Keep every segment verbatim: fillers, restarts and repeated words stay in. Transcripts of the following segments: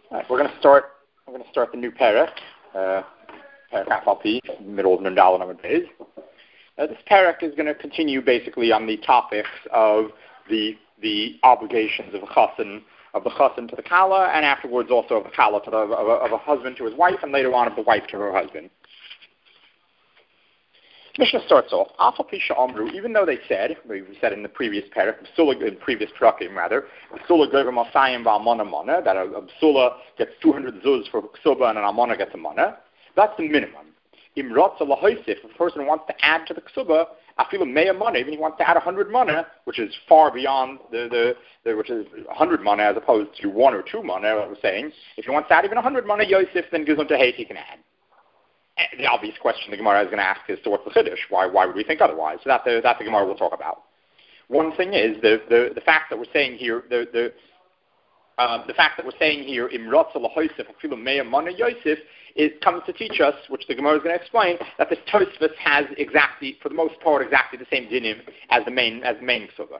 Right, we're going to start. We're going to start the new parak, uh, parak Afalpi, middle of Nundal and Amud Uh, this parak is going to continue basically on the topics of the the obligations of a chassan, of the chassan to the kala, and afterwards also of the kala to the of a, of a husband to his wife, and later on of the wife to her husband. Mishnah starts off, Afalpi she'amru, even though they said, we said in the previous parak, in previous prakim rather, B'sula gover masayim v'almana mana, that a, a B'sula gets two hundred zuz for ksuba and an almana gets a mana. That's the minimum. Imrotza lahoisif, if a person wants to add to the ksuba, afilu meya mana, even if he wants to add one hundred mana, which is far beyond the, the, the which is one hundred mana as opposed to one or two mana, what I was saying. If he wants to add even one hundred mana, Yosef, then gives him to hate, he can add. And the obvious question the Gemara is going to ask is, so what's the chiddush? Why, why would we think otherwise? So that the, that the Gemara will talk about. One thing is the, the, the fact that we're saying here, the, the, uh, the fact that we're saying here, Imrotza lahoisif afilu meya mana Yosef, it comes to teach us, which the Gemara is going to explain, that this Tosfos has exactly, for the most part, exactly the same dinim as the main as the main ksuba.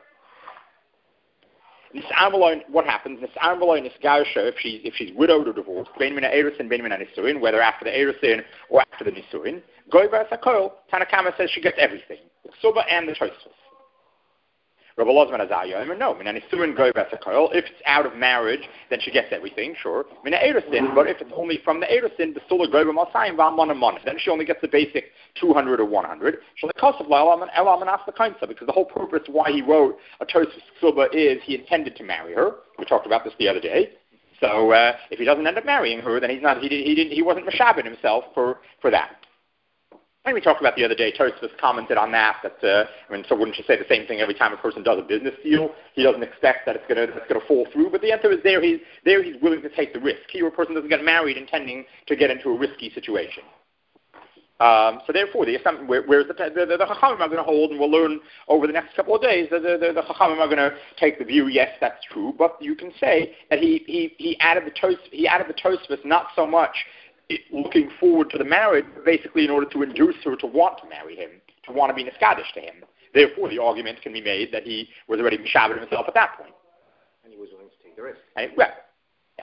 What happens? If she's if she's widowed or divorced, whether after the erusin or after the nisuin, Tanakama says she gets everything, the ksuba and the Tosfos. Rabbi Lozman Azayah, no, if it's out of marriage, then she gets everything, sure. But if it's only from the erusin, then she only gets the basic two hundred or one hundred. Because the whole purpose why he wrote a Tosfos Ksuba is he intended to marry her. We talked about this the other day. So uh, if he doesn't end up marrying her, then he's not. He, did, he didn't. He wasn't meshabed himself for for that. And we talked about the other day, Tosfos commented on that, that, uh, I mean, so wouldn't you say the same thing every time a person does a business deal? He doesn't expect that it's going to it's going to fall through, but the answer is there, he's, there he's willing to take the risk. Here a person doesn't get married intending to get into a risky situation. Um, so therefore, the, where, whereas the, the, the, the Chachamim are going to hold, and we'll learn over the next couple of days, the, the, the, the Chachamim are going to take the view, yes, that's true, but you can say that he, he, he added the Tos, he added the Tosfos not so much looking forward to the marriage, basically in order to induce her to want to marry him, to want to be niskadish to him. Therefore, the argument can be made that he was already mishabed himself at that point. And he was willing to take the risk. And, well, yeah.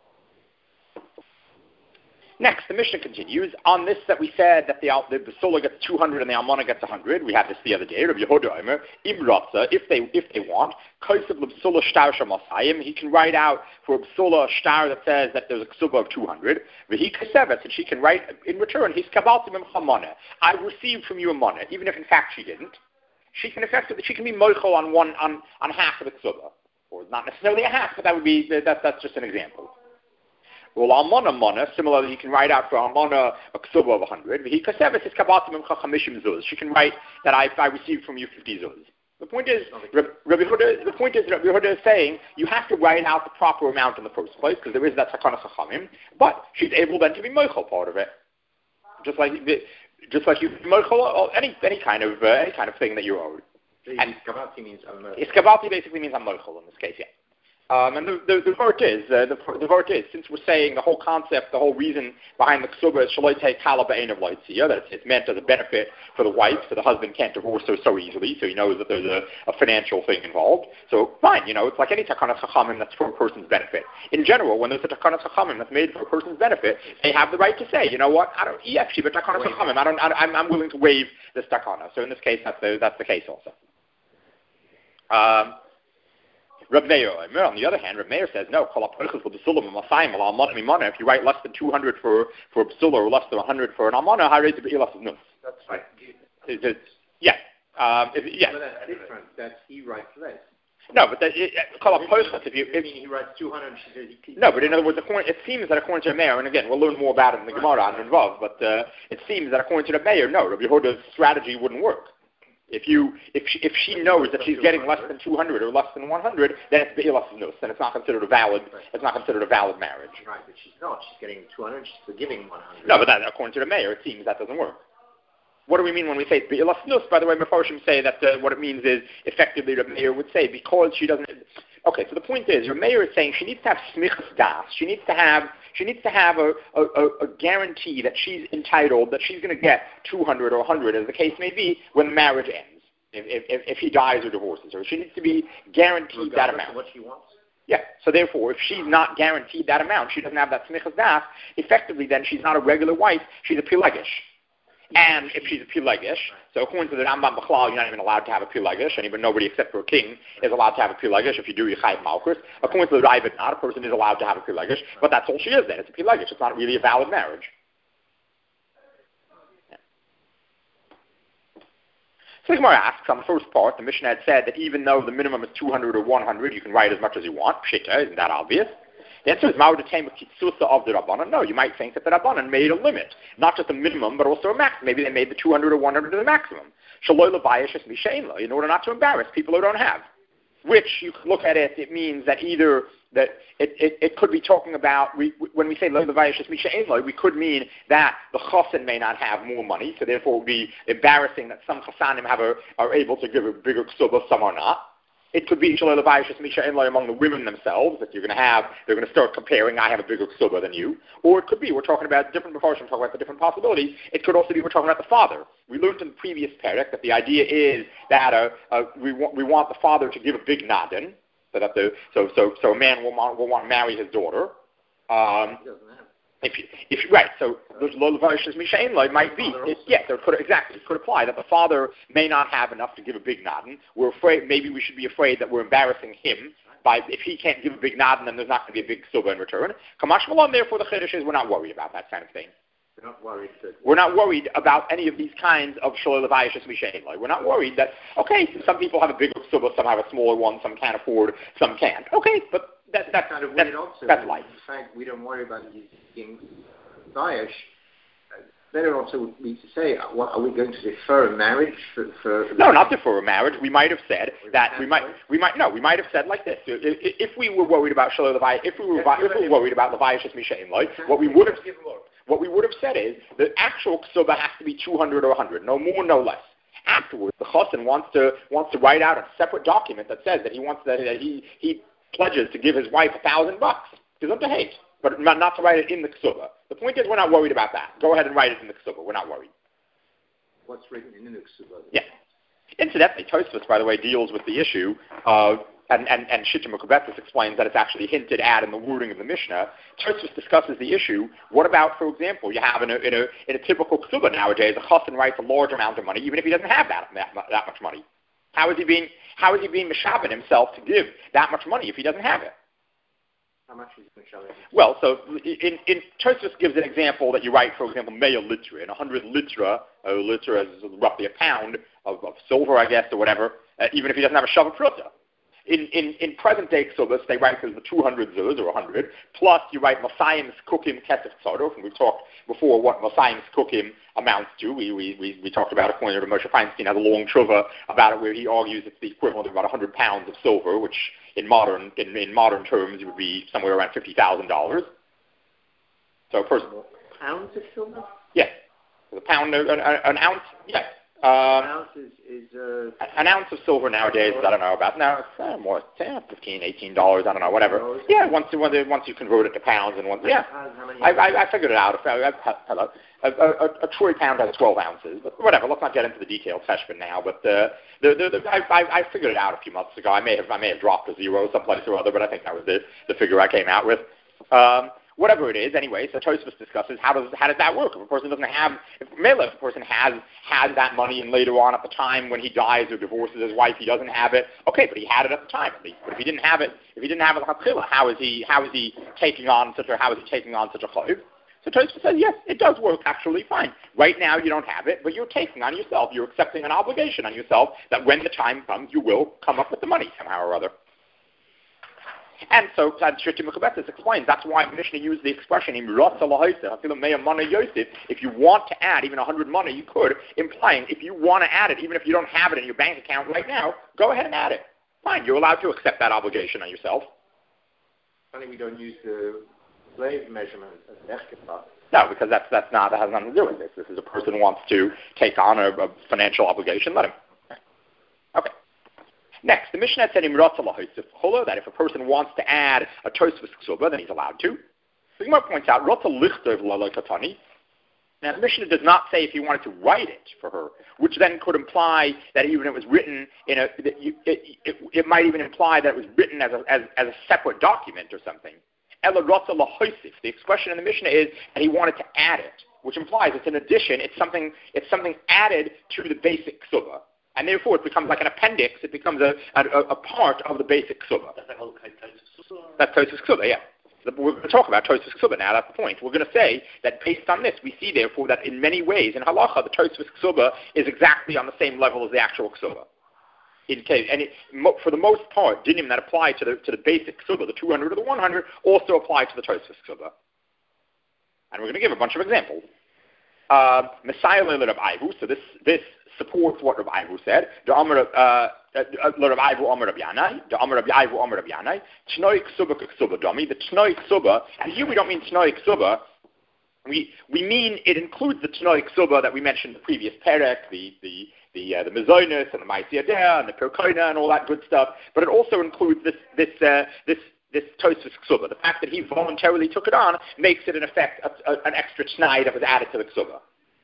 Next, the Mishnah continues. On this that we said that the, the B'sula gets two hundred and the Almana gets one hundred, we had this the other day, Rabbi Yehuda Omer, Imratza, if they, if they want, he can write out for a B'sula shtar that says that there's a ksuba of two hundred, and she can write in return, he's kabaltim mana. I received from you a mana, even if in fact she didn't. She can effectively, she can be moichel on one, on, on half of the ksuba, or not necessarily a half, but that would be, that, that's just an example. Well, almana mana, similarly, you can write out for almana a ksuba of one hundred. He kaseves is kabaltim chachamishim zuz. She can write that I, I received from you fifty zuz. The point is, Rabbi Huda, the point is, Rabbi Huda is saying you have to write out the proper amount in the first place because there is that sakana chachamim, but she's able then to be moichel part of it, just like just like you moichel any any kind of uh, any kind of thing that you're owed. And iskabati means I'm moichel. Iskabati basically means I'm moichel in this case, yeah. Um, and the, the, the vert is, uh, the, the vert is, since we're saying the whole concept, the whole reason behind the ksuba is shaloitei kala ba'ein of loitzia, that it's, it's meant as a benefit for the wife, so the husband can't divorce her so easily, so he knows that there's a, a financial thing involved. So fine, you know, it's like any takana chachamim that's for a person's benefit. In general, when there's a takana chachamim that's made for a person's benefit, they have the right to say, you know what, I don't, actually, but takana chachamim, I don't, I, I'm, I'm willing to waive this takana. So in this case, that's the, that's the case also. Um, Reb Meir, on the other hand, Reb Meir says, no, if you write less than two hundred for, for a b'sula or less than one hundred for an almana, that's right. It, it, yeah. Um, if, yeah. But that's different. That's he writes less. No, but that, it, it, if you, if, he writes two hundred, she says he no, but in other words, according, it seems that according to the Meir, and again, we'll learn more about it in the Gemara on Vav, but uh, it seems that according to the Meir, no, Rabbi Yehuda's strategy wouldn't work. If you, if she, if she knows that she's getting less than two hundred or less than one hundred, then it's be'ilas nus, then it's not considered a valid, it's not considered a valid marriage. Right, but she's not. She's getting two hundred. She's giving one hundred. No, but that, according to the Meir, it seems that doesn't work. What do we mean when we say be'ilas nus? By the way, Mefarshim say that uh, what it means is effectively the Meir would say because she doesn't. Okay, so the point is, your Meir is saying she needs to have smichas das. She needs to have. She needs to have a, a, a guarantee that she's entitled, that she's going to get two hundred or one hundred, as the case may be, when the marriage ends. If, if, if he dies or divorces her, she needs to be guaranteed Regardless that amount. Of what she wants. Yeah, so therefore, if she's not guaranteed that amount, she doesn't have that smichas das, effectively then she's not a regular wife, she's a pilegish. And if she's a pilegish, so according to the Rambam B'chlal, you're not even allowed to have a pilegish, and even nobody except for a king is allowed to have a pilegish. If you do, you chayv malchus. According to the Ravid, not a person is allowed to have a pilegish, but that's all she is then. It's a pilegish. It's not really a valid marriage. Yeah. So the Gemara asks, on the first part, the Mishnah had said that even though the minimum is two hundred or one hundred, you can write as much as you want. Pshita, isn't that obvious? The answer is Ma'od Tema Kitsusa of the Rabbanan. No, you might think that the Rabbanan made a limit, not just a minimum, but also a max. Maybe they made the two hundred or one hundred to the maximum. Shaloi Levayish es Misha'inla, in order not to embarrass people who don't have. Which, you could look at it, it means that either, that it, it, it could be talking about, we, when we say Lo Levayish es Misha'inla, we could mean that the Chassan may not have more money, so therefore it would be embarrassing that some Chassanim have a, are able to give a bigger ksuba, some are not. It could be Shaloi Levayish es Misha'inla among the women themselves, that you're going to have, they're going to start comparing, I have a bigger ksuba than you. Or it could be, we're talking about different proportions, talking about the different possibilities. It could also be, we're talking about the father. We learned in the previous parak that the idea is that uh, uh, we, want, we want the father to give a big nadin, so that the, so, so, so a man will want, will want to marry his daughter. Um, He doesn't have. If you, if right, so Lo Levayish es Misha'inla it might be, it, yes, it could, exactly, it could apply that the father may not have enough to give a big nadin. We're afraid, maybe we should be afraid that we're embarrassing him by, if he can't give a big nadin, then there's not going to be a big ksuba in return. Kamash Malon, therefore the chiddush is we're not worried about that kind of thing. We're not worried that... We're not worried about any of these kinds of Shaloi Levayish es Misha'inla. We're not worried that, okay, some people have a bigger ksuba, some have a smaller one, some can't afford, some can't. Okay, but that, that's, kind of that's, also, that's life. In fact, we don't worry about his being Vayish. Then it also would be to say, uh, what, are we going to defer a marriage for... for no, not defer a marriage. We might have said that we might, we might, no, we might have said like this. If, if we were worried about Shaloi Levayish, if we were, if we were worried about Levayish es Misha'inla, what we would have, what we would have said is the actual ksuba has to be two hundred or one hundred, no more, no less. Afterwards, the chassan wants to wants to write out a separate document that says that he wants that, that he he pledges to give his wife a thousand bucks. Gives him to hate, but not, not to write it in the ksuba. The point is, we're not worried about that. Go ahead and write it in the ksuba. We're not worried. What's written in the ksuba? Yeah. Incidentally, Tosfos, by the way, deals with the issue of, and, and, and Shittim Mekubetzes explains that it's actually hinted at in the wording of the Mishnah. Tosfos discusses the issue. What about, for example, you have in a, in a, in a typical ksuba nowadays, a chassan writes a large amount of money, even if he doesn't have that, that, that much money. How is he being, how is he being mishaben himself to give that much money if he doesn't have it? How much is mishaben? Well, so in, in Tosfos gives an example that you write, for example, mea litra, and one hundred litra, a litra is roughly a pound of, of silver, I guess, or whatever, uh, even if he doesn't have a shava pruta. In, in, in present-day ksubas, they write as the two hundred zuz, or one hundred, plus you write Masayim's Kukim Kesef Tzarov, and we've talked before what Masayim's Kukim amounts to. We, we, we, we talked about it, according to Moshe Feinstein has a long tshuva about it, where he argues it's the equivalent of about one hundred pounds of silver, which in modern in, in modern terms would be somewhere around fifty thousand dollars. So a person... Pounds of silver? Yes. A pound, an, an ounce, yes. Um, an ounce is, is uh, an ounce of silver nowadays, I don't know about now. It's uh, more uh, fifteen, eighteen dollars. I don't know, whatever. Yeah, once you once you convert it to pounds and once yeah, I, I, I figured it out. I, I, hello, a, a, a troy pound has twelve ounces, but whatever. Let's not get into the detailed Teshbin now. But uh, the, the, the, I, I, I figured it out a few months ago. I may have I may have dropped a zero someplace or other, but I think that was the the figure I came out with. Um, Whatever it is, anyway. So Tosfos discusses how does how does that work? If a person doesn't have, if Mela, if a person has has that money, and later on at the time when he dies or divorces his wife, he doesn't have it. Okay, but he had it at the time at least. But if he didn't have it, if he didn't have it, how is he how is he taking on such a how is he taking on such a chayv? So Tosfos says yes, it does work actually fine. Right now you don't have it, but you're taking on yourself. You're accepting an obligation on yourself that when the time comes, you will come up with the money somehow or other. And so, Shittim Mekubetzes explains, that's why Mishnah used the expression, if you want to add even one hundred money, you could, implying if you want to add it, even if you don't have it in your bank account right now, go ahead and add it. Fine, you're allowed to accept that obligation on yourself. Funny we don't use the slave measurement as an echkepah. No, because that's, that's not, that has nothing to do with this. This is a person who wants to take on a, a financial obligation, let him. Okay. Next, the Mishnah said in that if a person wants to add a Tosfos ksuba, then he's allowed to. The Gemara points out, Rotza lichtov laloi katani. Now, the Mishnah does not say if he wanted to write it for her, which then could imply that even if it was written in a, that you, it, it, it might even imply that it was written as a, as, as a separate document or something. Ela rotza lahoisif. The expression in the Mishnah is that he wanted to add it, which implies it's an addition. It's something. It's something added to the basic ksuba, and therefore it becomes like an appendix. It becomes a a, a part of the basic ksuba. That's Tosfos ksuba, yeah. We're going to talk about Tosfos Ksuba now, that's the point. We're going to say that based on this, we see therefore that in many ways, in Halacha, the Tosfos Ksuba is exactly on the same level as the actual Ksuba. In case, and it, for the most part, dinim that apply to the to the basic Ksuba, the two hundred or the one hundred, also apply to the Tosfos Ksuba. And we're going to give a bunch of examples. Uh, Messiah le Rav Ivu, so this, this supports what Rav Ivu said. The Amar uh, Rav Ivu Amar Rav Yanai, the Amar Rav Ivu Amar Rav Yanai, Tnoi Ksuba Ksuba Domi, the Tnoi Ksuba, and here we don't mean Tnoi Ksuba, we we mean it includes the Tnoi Ksuba that we mentioned in the previous Perek, the the the uh, the Mazonis and the Ma'asiyadeh and the Perkoina and all that good stuff, but it also includes this this uh, this this Tosfos Ksuba. The fact that he voluntarily took it on makes it in effect a, a, an extra T'nai that was added to the Ksuba.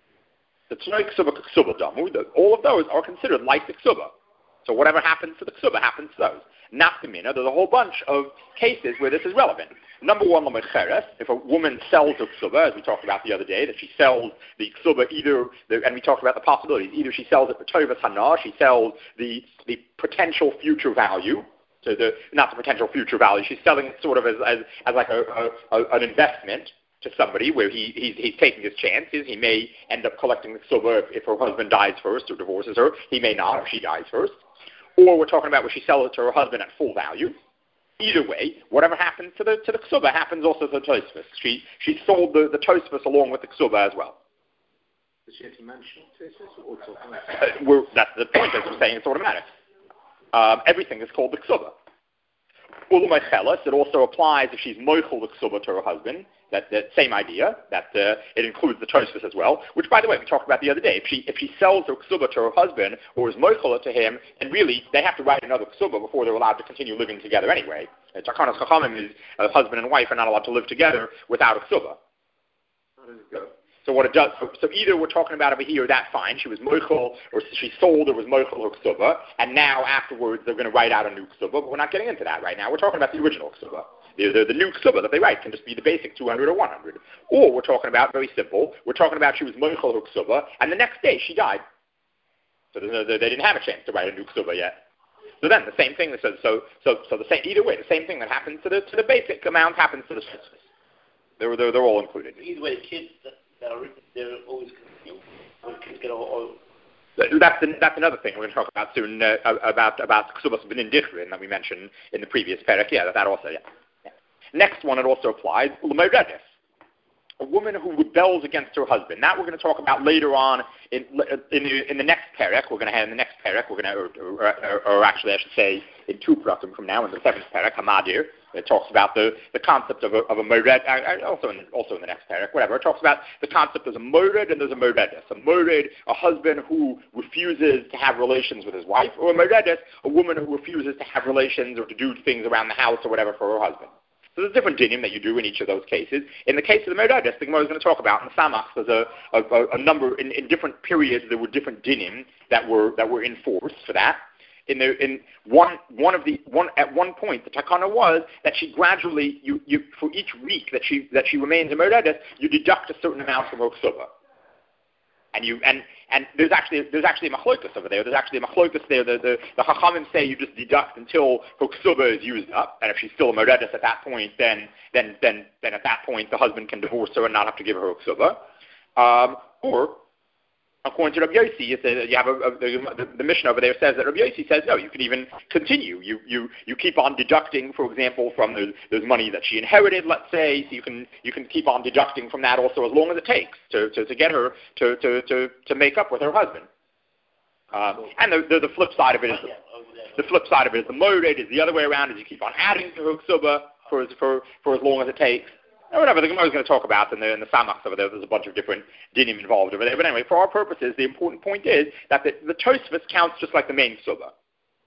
The T'nai Ksuba Ksuba Damu, all of those are considered like the Ksuba. So whatever happens to the Ksuba happens to those. Nafkamina, there's a whole bunch of cases where this is relevant. Number one, L'mecheres, if a woman sells a Ksuba, as we talked about the other day, that she sells the Ksuba either, the, and we talked about the possibilities, either she sells it for Tovas Hana, she sells the, the potential future value, so the, not the potential future value, she's selling it sort of as, as, as like a, a, a, an investment to somebody where he, he's, he's taking his chances. He may end up collecting the Ksuba if, if her husband dies first or divorces her. He may not if she dies first. Or we're talking about where she sells it to her husband at full value. Either way, whatever happens to the to the Ksuba happens also to the Tosfos. She she sold the, the Tosfos along with the Ksuba as well. Does she have to mention Tosfos or uh, we're, That's the point, as we're saying, it's automatic. Um, everything is called the Ksuba. Ulumaychelas, it also applies if she's moichel the Ksuba to her husband. That, that same idea, that uh, it includes the Tosfos as well, which, by the way, we talked about the other day. If she if she sells her Ksuba to her husband or is moichel to him, and really they have to write another Ksuba before they're allowed to continue living together anyway. Takanas Chachamim is uh, husband and wife are not allowed to live together without a Ksuba. How does it go? So what it does, so, so either we're talking about over here, that's fine, she was moichel, or she sold or was moichel her Ksuba, and now afterwards they're going to write out a new Ksuba, but we're not getting into that right now. We're talking about the original Ksuba. The, the, the new Ksuba that they write can just be the basic two hundred or one hundred. Or we're talking about, very simple, we're talking about she was moichel her Ksuba, and the next day she died. So no, they didn't have a chance to write a new Ksuba yet. So then the same thing, so so so, so the same, either way, the same thing that happens to the to the basic amount happens to the Tosfos. They're, they're, they're all included. Either way, the kids that, that are written, they're always confused. Or the kids get all... all That's, the, that's another thing we're going to talk about soon, uh, about about Ksubas B'nin Dichrin that we mentioned in the previous parak. Yeah, that, that also, yeah. yeah. Next one, it also applies, L'meredes, a woman who rebels against her husband. That we're going to talk about later on in in the, in the next parak. We're going to have in the next parak, we're going to, or, or, or, or actually I should say in two parakim from now, in the seventh parak, Hamadir. It talks about the, the concept of a, of a mored, also in, also in the next parak, whatever. It talks about the concept there's a mored and there's a moredes. A mored, a husband who refuses to have relations with his wife, or a moredes, a woman who refuses to have relations or to do things around the house or whatever for her husband. So there's different dinim that you do in each of those cases. In the case of the moredes, the Gemara is going to talk about in the Samach, there's a, a, a number, in, in different periods there were different dinim that were that were enforced for that. In the in one one of the one at one point the takana was that she gradually you, you for each week that she that she remains a moredes, you deduct a certain amount from her ksuba. And you and and there's actually there's actually a machlokas over there. There's actually a machlokas there. The the, the Chachamim say you just deduct until her ksuba is used up, and if she's still a moredes at that point, then then then then at that point the husband can divorce her and not have to give her a ksuba. Um, or according to Rabbi Yossi, it says, you have a, a, the, the Mishnah over there says that Rabbi Yossi says, no, you can even continue. You you you keep on deducting, for example, from the, there's money that she inherited, let's say, so you can you can keep on deducting from that also as long as it takes to, to, to get her to, to, to, to make up with her husband. Um, and the, the the flip side of it is the, the flip side of it is the moed is the other way around, is you keep on adding to her ksuba for for for as long as it takes. Or whatever the Gemara is going to talk about in the, in the Samachs over there, there's a bunch of different dinim involved over there. But anyway, for our purposes, the important point is that the, the Tosfos counts just like the main Ksuba.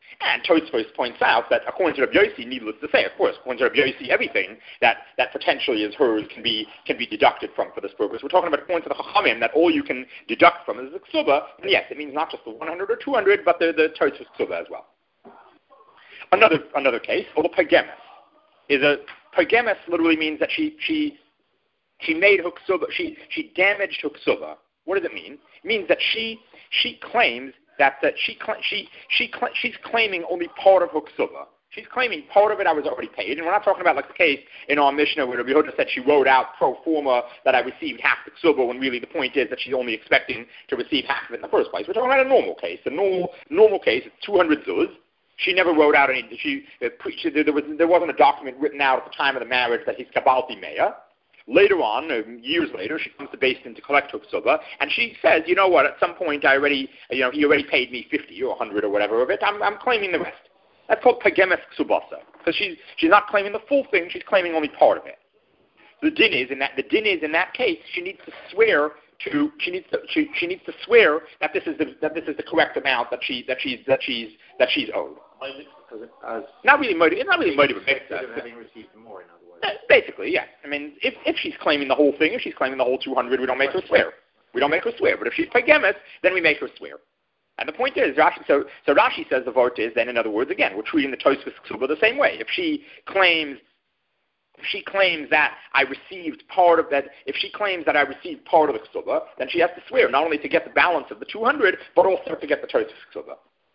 And Tosfos points out that according to Rabbi Yossi, needless to say, of course, according to Rabbi Yossi, everything that, that potentially is hers can be can be deducted from for this purpose. We're talking about according to the Chachamim that all you can deduct from is the ksuba, and yes, it means not just the one hundred or two hundred, but the, the Tosfos ksuba as well. Another another case, or the pagemes, is a pagemes literally means that she she she made her ksuba, she she damaged her ksuba. What does it mean? It means that she she claims that that she she she she's claiming only part of her ksuba. She's claiming part of it I was already paid, and we're not talking about like the case in our Mishnah where Rabbi Yehuda said she wrote out pro forma that I received half the ksuba, when really the point is that she's only expecting to receive half of it in the first place. We're talking about a normal case. The normal normal case is two hundred zuz. She never wrote out any. She, she there was there wasn't a document written out at the time of the marriage that he's kabalti meya. Later on, uh, years later, she comes to Beis Din to collect her ksuba, and she says, you know what? At some point, I already, you know, he already paid me fifty or a hundred or whatever of it. I'm I'm claiming the rest. That's called pagemes ksubasa, because she's she's not claiming the full thing. She's claiming only part of it. The din is in that the din is in that case. She needs to swear to she needs to she, she needs to swear that this is the that this is the correct amount that she that she's that she's that she's owed. As not really motive. It's not really motive. Having received more, in other words. Basically, yeah. I mean, if if she's claiming the whole thing, if she's claiming the whole two hundred, we don't make her swear. We don't make her swear. But if she's pagemes, then we make her swear. And the point is, Rashi, so, so Rashi says the vote is, then in other words, again, we're treating the Tosfos ksuba the same way. If she claims, if she claims that I received part of that, if she claims that I received part of the ksuba, then she has to swear not only to get the balance of the two hundred, but also to get the Tosfos ksuba.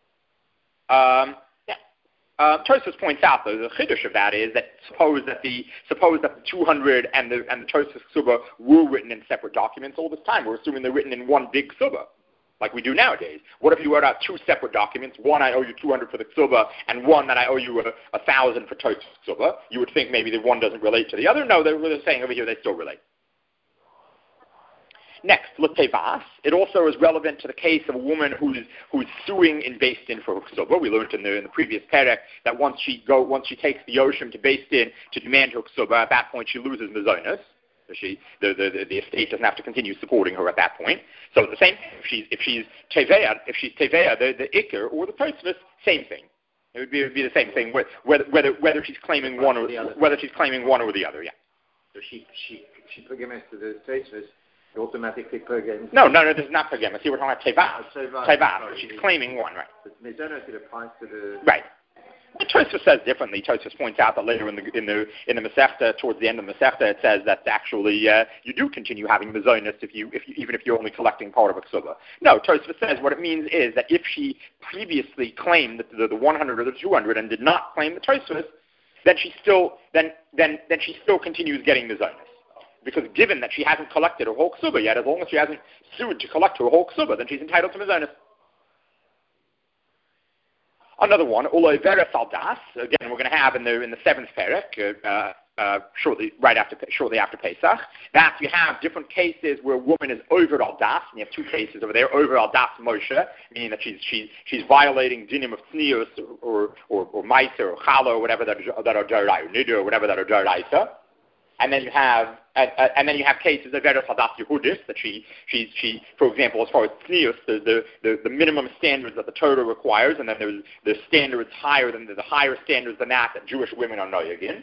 Um, yeah. Uh, Tosfos points out, though, the chiddush of that is that suppose that the suppose that the two hundred and the and the Tosfos ksuba were written in separate documents all this time. We're assuming they're written in one big ksuba, like we do nowadays. What if you wrote out two separate documents? One, I owe you two hundred for the ksuba, and one that I owe you a, a thousand for Tosfos ksuba. You would think maybe the one doesn't relate to the other. No, they're really saying over here they still relate. Next, l'tevas. It also is relevant to the case of a woman who's who's suing in Beis Din for her ksuba. We learned in the in the previous perek that once she go once she takes the oshim to Beis Din to demand her ksuba, at that point she loses mizonos. So she, the, the, the estate doesn't have to continue supporting her at that point. So the same, if she's if she's teveya, if she's teveya, the the ikar or the tosfos, same thing. It would be it would be the same thing whether whether whether she's claiming one or whether she's claiming one or the other. Yeah. So she she she pagemes to the tosfos, automatically pagemes. No, no, no. This is not pagemes. Here we're talking about tevas. Oh, tevas. She's claiming one, right? But mizonos, it applies to the right. But Tosfos says differently. Tosfos points out that later in the in the in the Masechta, towards the end of the Masechta, it says that actually uh, you do continue having mizonos if you if you, even if you're only collecting part of a ksuba. No, Tosfos says what it means is that if she previously claimed the, the, the one hundred or the two hundred and did not claim the Tosfos, then she still then then then she still continues getting mizonos. Because given that she hasn't collected her whole ksuba yet, as long as she hasn't sued to collect her whole ksuba, then she's entitled to mizonos. Another one, Uloi Veres al Das. Again, we're going to have in the in the seventh perek, uh, uh, shortly right after shortly after Pesach. That you have different cases where a woman is over al Das, and you have two cases over there, over al Das Moshe, meaning that she's she's she's violating dinim of tznius or or or ma'aser or chala or whatever that are, that are dorai or nidur or whatever that are doraisa. And then you have, uh, uh, and then you have cases of Veres Hadas Yehudis that she, she, she, for example, as far as tznius, the, the, the, the minimum standards that the Torah requires, and then there's the standards higher than the, the higher standards than that that Jewish women are noyagin.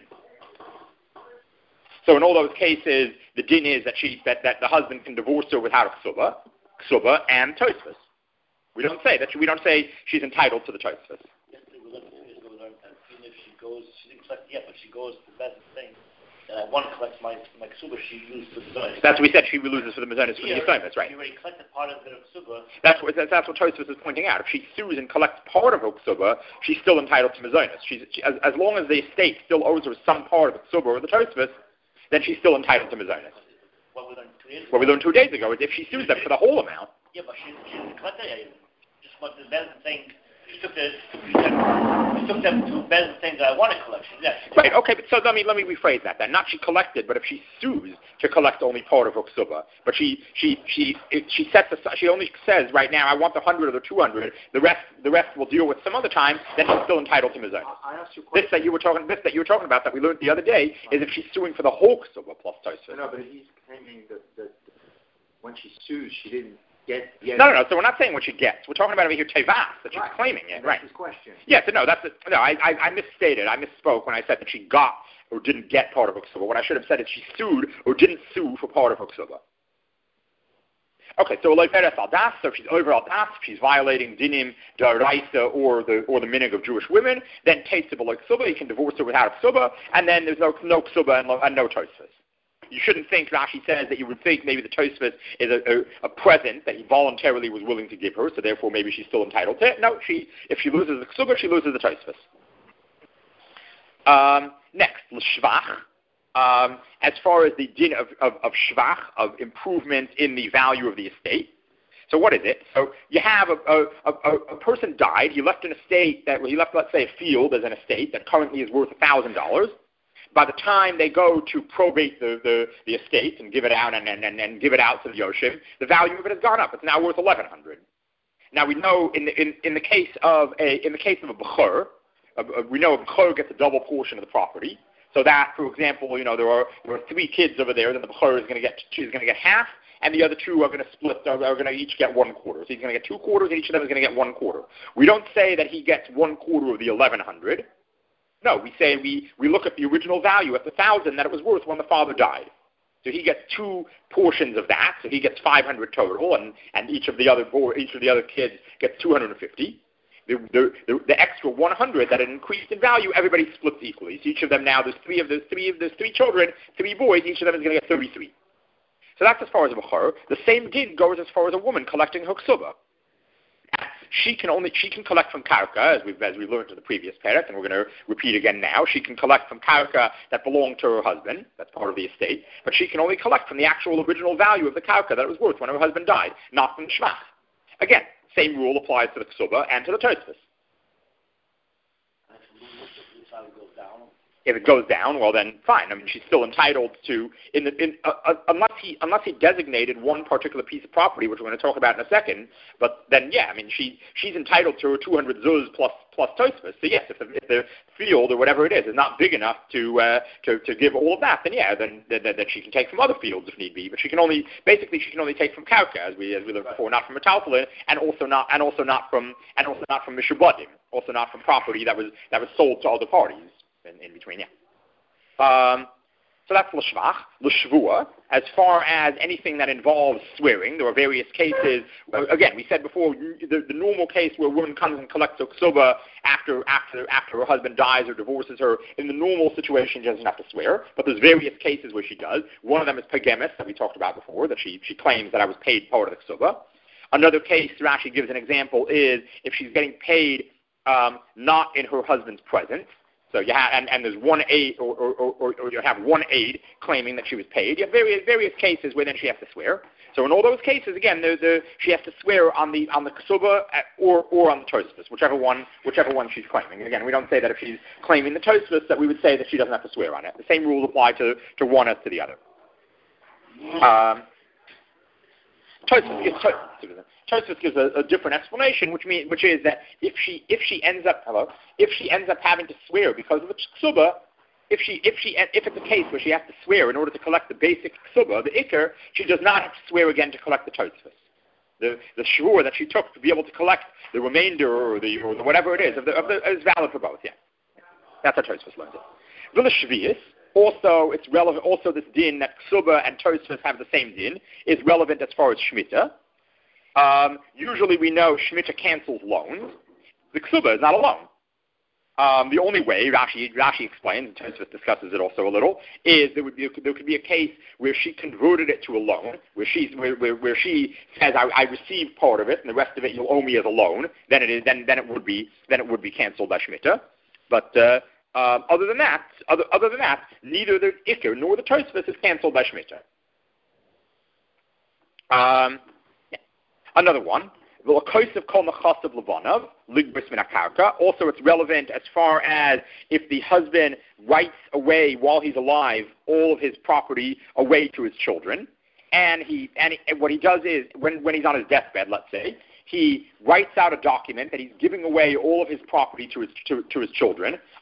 So in all those cases, the din is that she, that, that the husband can divorce her without a ksuba, ksuba and tosfos. We don't say that. We don't say she's entitled to the tosfos. Even if she goes, she didn't collect yet, but she goes to the best thing. And I want to collect my my ksuba, she loses for the mizonos. That's what we said. She loses for the mizonos for the mizonos, right? She already collected part of the ksuba. That's what that's, that's what Tosfos is pointing out. If she sues and collects part of her ksuba, she's still entitled to mizonos. She's she, as, as long as the estate still owes her some part of the ksuba or the Tosfos, then she's still entitled to mizonos. What we learned two days ago. What we learned two days ago is if she sues them for the whole amount. Yeah, but she, she didn't collect it yet. Just what the better thing. She took the she took, she took them to better things that I want to collect. She, yeah, she right. Okay. But so let me let me rephrase that then. Not she collected, but if she sues to collect only part of her ksuba, but she she she it, she sets aside, she only says right now I want the hundred or the two hundred. The rest the rest will deal with some other time. Then she's still entitled to mizonos. I asked you this that you were talking this that you were talking about that we learned the other day is if she's suing for the whole ksuba plus tosfos. No, but he's claiming that, that when she sues, she didn't Get, get no, no, no. So we're not saying what she gets. We're talking about over here tevas, that she's right. claiming it, That's right? his question. Yes, no, that's a, no. I, I, I misstated. I misspoke when I said that she got or didn't get part of her ksuba. What I should have said is she sued or didn't sue for part of her ksuba. Okay, so like peres al das, so if she's over al das, if she's violating dinim daraisa or the or the minig of Jewish women, then tasteable like ksuba, you can divorce her without a ksuba, and then there's no no ksuba and, and no tosfos. You shouldn't think, Rashi says, that you would think maybe the tosfos is a, a, a present that he voluntarily was willing to give her, so therefore maybe she's still entitled to it. No, she if she loses the ksuba, she loses the tosfos. Um, next, l'shvach. Um, as far as the din of, of, of shvach, of improvement in the value of the estate. So what is it? So you have a, a, a, a person died, he left an estate, that he left, let's say, a field as an estate that currently is worth one thousand dollars. By the time they go to probate the, the, the estate and give it out and, and, and, and give it out to the Yoshim, the value of it has gone up. It's now worth eleven hundred dollars. Now we know in the, in, in the case of a in the case of a bechor, uh, we know a bechor gets a double portion of the property. So that, for example, you know, there are there are three kids over there. Then the bechor is going to get she's going to get half, and the other two are going to split. Are, are going to each get one quarter. So he's going to get two quarters, and each of them is going to get one quarter. We don't say that he gets one quarter of the eleven hundred. No, we say we, we look at the original value at the thousand that it was worth when the father died. So he gets two portions of that. So he gets five hundred total, and, and each of the other each of the other kids gets two hundred fifty. The, the, the, the extra one hundred that it increased in value, everybody splits equally. So each of them now, there's three of those three of those three children, three boys. Each of them is going to get thirty-three. So that's as far as a bechor. The same din goes as far as a woman collecting her ksuba. She can only she can collect from karka, as we've as we learned in the previous parak, and we're going to repeat again now. She can collect from karka that belonged to her husband. That's part of the estate. But she can only collect from the actual original value of the karka that it was worth when her husband died, not from shvach. Again, same rule applies to the ksuba and to the tosfos. If it goes down, well then fine. I mean, she's still entitled to, in the, in, uh, uh, unless he unless he designated one particular piece of property, which we're going to talk about in a second. But then, yeah, I mean, she she's entitled to her two hundred zuz plus plus tosfos. So yes, if the, if the field or whatever it is is not big enough to uh, to to give all of that, then yeah, then then, then she can take from other fields if need be. But she can only basically she can only take from karka, as we as we learned before, not from metalfalin, and also not and also not from and also not from mishubadim, also not from property that was that was sold to other parties. In, in between, yeah. Um, so that's l'shvach, l'shvua. As far as anything that involves swearing, there are various cases. Again, we said before, the, the normal case where a woman comes and collects a ksuba after after after her husband dies or divorces her. In the normal situation, she doesn't have to swear. But there's various cases where she does. One of them is pagemis, that we talked about before, that she she claims that I was paid part of the ksuba. Another case, Rashi gives an example, is if she's getting paid um, not in her husband's presence. So you have, and, and there's one aide, or, or, or, or you have one aide claiming that she was paid. You have various various cases where then she has to swear. So in all those cases, again, the, the, she has to swear on the on the ksuba or or on the tosfos, whichever one whichever one she's claiming. Again, we don't say that if she's claiming the tosfos that we would say that she doesn't have to swear on it. The same rules apply to, to one as to the other. Um, Tosfos gives, Tosfos gives a, a different explanation, which mean, which is that if she if she ends up hello if she ends up having to swear because of the ksuba, if she if she if it's a case where she has to swear in order to collect the basic ksuba, the ikar, she does not have to swear again to collect the tosfos. The the shvur that she took to be able to collect the remainder or the or the whatever it is of the, of the is valid for both. Yeah, that's how Tosfos learns it. V'le shvius. Also, it's relevant. Also, this din that ksuba and tosfos have the same din is relevant as far as shmita. Um, usually, we know shmita cancels loans. The ksuba is not a loan. Um, the only way Rashi Rashi explains, and Tosfos discusses it also a little, is there would be there could be a case where she converted it to a loan, where she where, where, where she says I, I received part of it and the rest of it you'll owe me as a loan. Then it is then then it would be then it would be canceled by shmita. But uh, Um, other than that, other, other than that, neither the ikar nor the tosfos is canceled by shmita. Um, yeah. Another one, the lakosav kol nechasav levanav ligbris min hakarka. Also, it's relevant as far as if the husband writes away while he's alive all of his property away to his children, and he and, he, and what he does is when when he's on his deathbed, let's say, he writes out a document that he's giving away all of his property to his to, to his children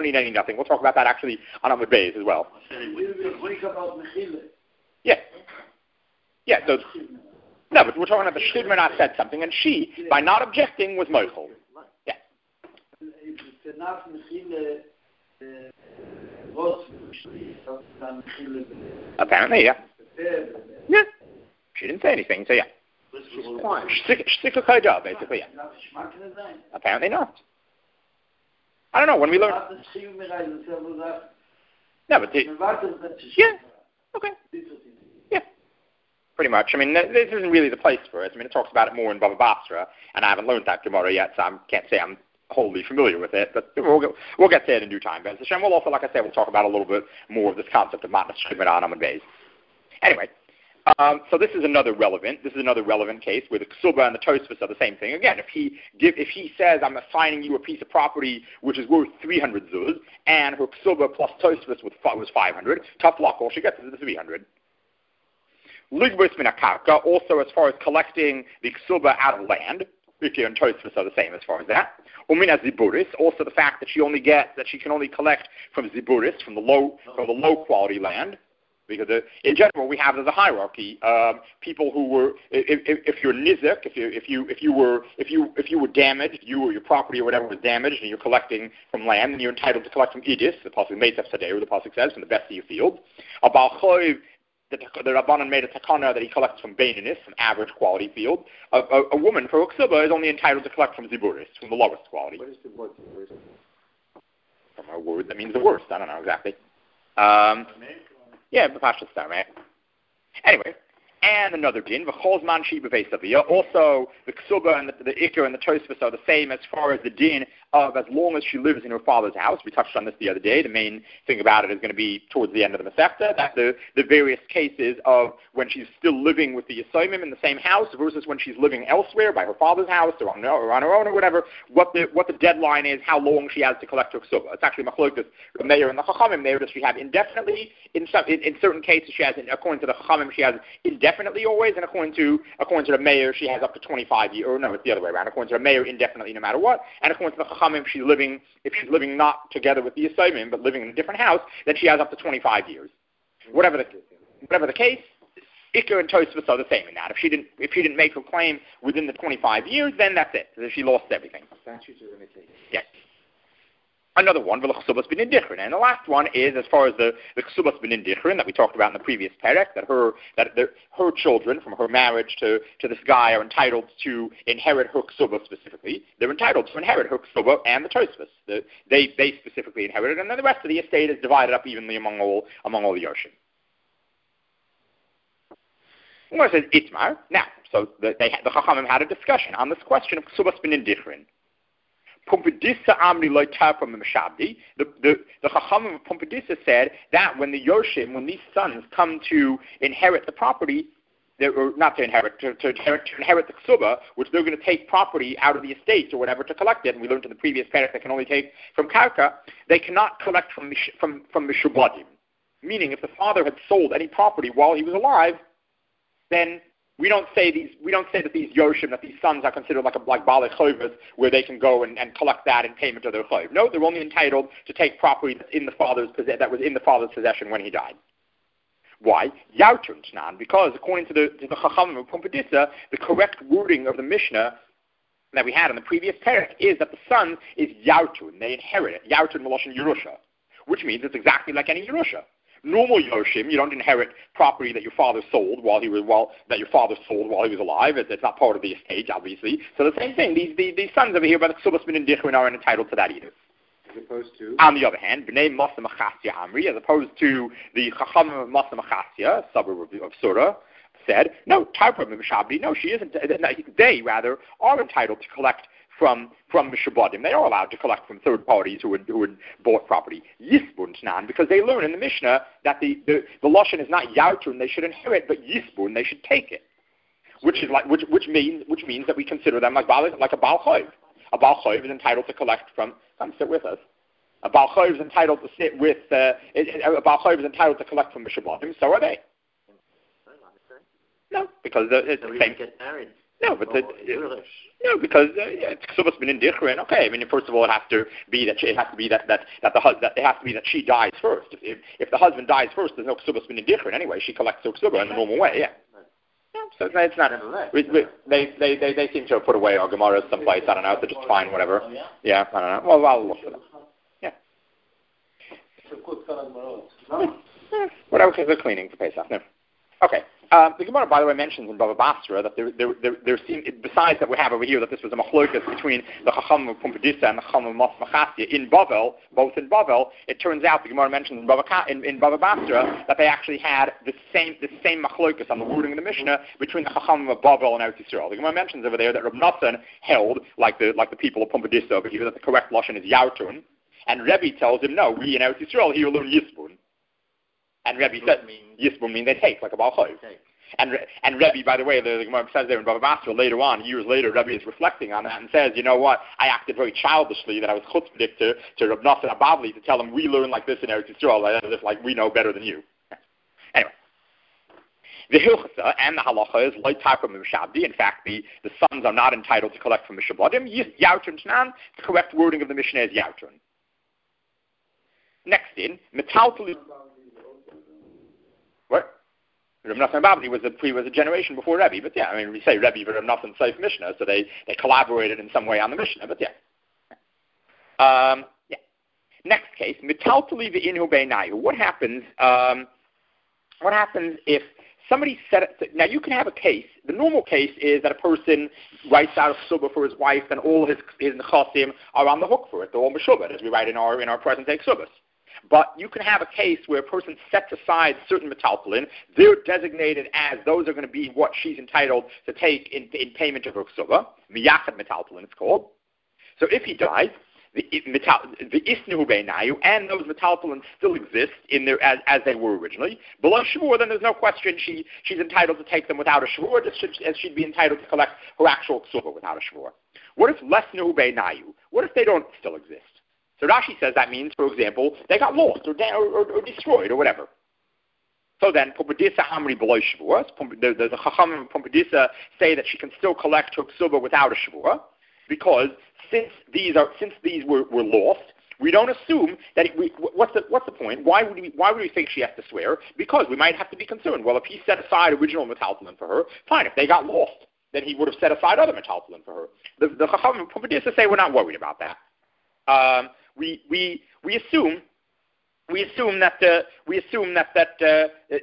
don't need any nothing. We'll talk about that actually on Amud Beis as well. Yeah. Yeah, so, no, but we're talking about the Shidmanah said something, and she, by not objecting, was Mochel. Yeah. Apparently, yeah. Yeah. She didn't say anything, so yeah. She's quiet. She's sick of her job, basically, yeah. Apparently not. I don't know, when we learn... No, but... The, yeah, okay. Yeah, pretty much. I mean, this isn't really the place for it. I mean, it talks about it more in Bava Basra, and I haven't learned that Gemara yet, so I can't say I'm wholly familiar with it, but we'll get, we'll get to it in due time. But we'll also, like I said, we'll talk about a little bit more of this concept of Matnas Shigman on Beis. Anyway, um, so this is another relevant. This is another relevant case where the Ksuba and the Tosfos are the same thing. Again, if he give, if he says, "I'm assigning you a piece of property which is worth three hundred zuz," and her Ksuba plus Tosfos was five hundred, tough luck. All she gets is the three hundred. Ligbus min akarka, also as far as collecting the Ksuba out of land. Ikir and Tosfos are the same as far as that. Umina ziburis, also the fact that she only gets that she can only collect from ziburis, from the low from the low quality land. Because the, in general, we have as a hierarchy um, people who were, if, if, if you're nizik, if you if you if you were if you if you were damaged, you or your property or whatever was damaged, and you're collecting from land, then you're entitled to collect from idis. The pasuk Meitzav Sadeh, the pasuk says, from the best of your field. About choiv, the, the Rabbanan made a takana that he collects from beininis, from average quality field. A, a, a woman for Uksuba is only entitled to collect from ziburis, from the lowest quality. What is the word? From a word that means the worst. I don't know exactly. Um, Yeah, B'Pashas right? Anyway, and another din, V'chol Zman Shi B'Vei Saviyah. Also, the Ksuba and the, the Ikar and the Tosfos are the same as far as the din of as long as she lives in her father's house. We touched on this the other day. The main thing about it is going to be towards the end of the Masechta, that the, the various cases of when she's still living with the Yisomim in the same house versus when she's living elsewhere by her father's house or on, or on her own or whatever, what the what the deadline is, how long she has to collect her Ksuba. It's actually Machlokes, the Meir and the Chachamim there, does she have indefinitely? In some in, in certain cases, she has, according to the Chachamim, she has indefinitely always, and according to according to the Meir, she has up to twenty-five years, or no, it's the other way around. According to the Meir, indefinitely no matter what, and according to the Chachamim, she's living, if she's living not together with the Yisomim, but living in a different house, then she has up to twenty-five years. Whatever the whatever the case, Ikar and Tosfos are the same in that. If she didn't if she didn't make her claim within the twenty-five years, then that's it. She lost everything. Statutes of limitation. Yes. Another one, v'lechsubas bin indichrin, and the last one is as far as the the chsubas bin indichrin that we talked about in the previous perek, that her that the, her children from her marriage to, to this guy are entitled to inherit her chsubah specifically. They're entitled to inherit her chsubah and the tosfos. The, they they specifically inherit it, and then the rest of the estate is divided up evenly among all among all the Yoshim. Well, it says Itmar. Now, so the, they the Chachamim had a discussion on this question of chsubas bin indichrin. Pumbedisa Amri Loitapa Memshabdi. The the the Chachamim of Pumbedisa said that when the Yoshim, when these sons come to inherit the property, or not to inherit, to, to inherit to inherit the Ksuba, which they're going to take property out of the estate or whatever to collect it, and we learned in the previous parak they can only take from Karka, they cannot collect from from from Mishubadim. Meaning, if the father had sold any property while he was alive, then We don't say these. We don't say that these yoshim, that these sons are considered like a like balei choivas, where they can go and, and collect that in payment of their choiv. No, they're only entitled to take property that's in the father's that was in the father's possession when he died. Why? Yautun tnan, because according to the to the Chachamim of Pumbedisa, the correct wording of the Mishnah that we had in the previous parak is that the son is yautun. They inherit it. Yautun Meloshin Yerusha. which means it's exactly like any Yerusha. Normal Yoshim, you don't inherit property that your father sold while he was while that your father sold while he was alive. It's, it's not part of the estate, obviously. So the same thing. These these, these sons over here by the Ksubas Min and Dichrin aren't entitled to that either. As opposed to? On the other hand, B'nai Masa Machasya Amri, as opposed to the Chacham of Masa Machasya, suburb of, of Surah, said, no, Tarpa Mishabdi, no, she isn't. They, rather, are entitled to collect from from Mishabadim. They are allowed to collect from third parties who had, who had bought property. Yisbun Tnan, because they learn in the Mishnah that the, the, the Lashon is not Yautun, they should inherit, but Yisbun, they should take it. Which is like which which means which means that we consider them like like a Baal Chayv. A Baal Chayv is entitled to collect from come sit with us. A Baal Chayv is entitled to sit with uh, a Baal Chayv is entitled to collect from Mishabadim, so are they. No, because the, it's so the same. Get married. No, but oh, the, no, because uh, yeah, it's Ksubas Min and Dichrin. Okay, I mean, first of all, it has to be that she, it has to be that that that the husband that it has to be that she dies first. If if, if the husband dies first, there's no Ksubas Min and Dichrin anyway. She collects her Ksubah in the normal way. Yeah. Yeah, so it's not. We, we, they, they they they seem to have put away our Gemaras someplace. I don't know. They're just fine, whatever. Yeah, I don't know. Well, I'll look for them. Yeah. yeah. Whatever, because they're cleaning for Pesach. No. Okay. Um, the Gemara, by the way, mentions in Bava Basra that there, there, there, there seem, besides that we have over here that this was a machlokas between the Chacham of Pumbedisa and the Chacham of Mas Machasya in Bavel, both in Bavel, it turns out the Gemara mentions in Bava, in, in Bava Basra that they actually had the same the same machlokas on the wording of the Mishnah between the Chacham of Bavel and Eretz Yisrael. The Gemara mentions over there that Reb Nathan held, like the like the people of Pumbedisa over here, that the correct lashon is Yautun, and Rebbe tells him, no, we in Eretz Yisrael here learn Yisbun. And Rebbe said, Yisbun means they take, like a Baal Chayv. And and Rebbe, by the way, the, the Gemara says there in Bava Basra, later on, years later, Rebbe is reflecting on that and says, you know what, I acted very childishly, that I was chutzpahdik to, to Reb Nassan Abavli to tell him we learn like this in Eretz Yisrael, like, like we know better than you. Anyway. The Hilchasa and the Halacha is light type of Mishabdi. In fact, the, the sons are not entitled to collect from Mishabadim. Yautun Tnan, the correct wording of the Mishnah is Yautun. Next in, Metaltali. What? Reb Nathan Babli was a he was a generation before Rebbe, but yeah, I mean we say Rebbe, but Reb Nathan Seif Mishnah, so they, they collaborated in some way on the Mishnah, but yeah. Um, yeah. Next case, Metaltali v'inhu beinayu. What happens? Um, what happens if somebody said it? Now you can have a case. The normal case is that a person writes out a ksubah for his wife, and all his his nechasim are on the hook for it. They're all meshubah, as we write in our in our present day ksubahs. But you can have a case where a person sets aside certain metaltalin. They're designated as those are going to be what she's entitled to take in, in payment of her ksubah. Miyachad metaltalin, it's called. So if he dies, the isnuhu beinayu, and those metaltalin still exist in their as, as they were originally. Below shvur, then there's no question she she's entitled to take them without a shvur, just as she'd be entitled to collect her actual ksubah without a shvur. What if lesnuhu beinayu? What if they don't still exist? So Rashi says that means, for example, they got lost or, or, or, or destroyed or whatever. So then, Pumbedisa Hamri below Shavuos, the, the, the Chacham and Pumbedisa say that she can still collect her ksubah without a Shavuah, because since these are since these were, were lost, we don't assume that it, we, what's the what's the point? Why would we why would we think she has to swear? Because we might have to be concerned. Well, if he set aside original metaltalin for her, fine. If they got lost, then he would have set aside other metaltalin for her. The, the Chacham and Pumbedisa say we're not worried about that. Um, we we we assume we assume that uh, we assume that that uh,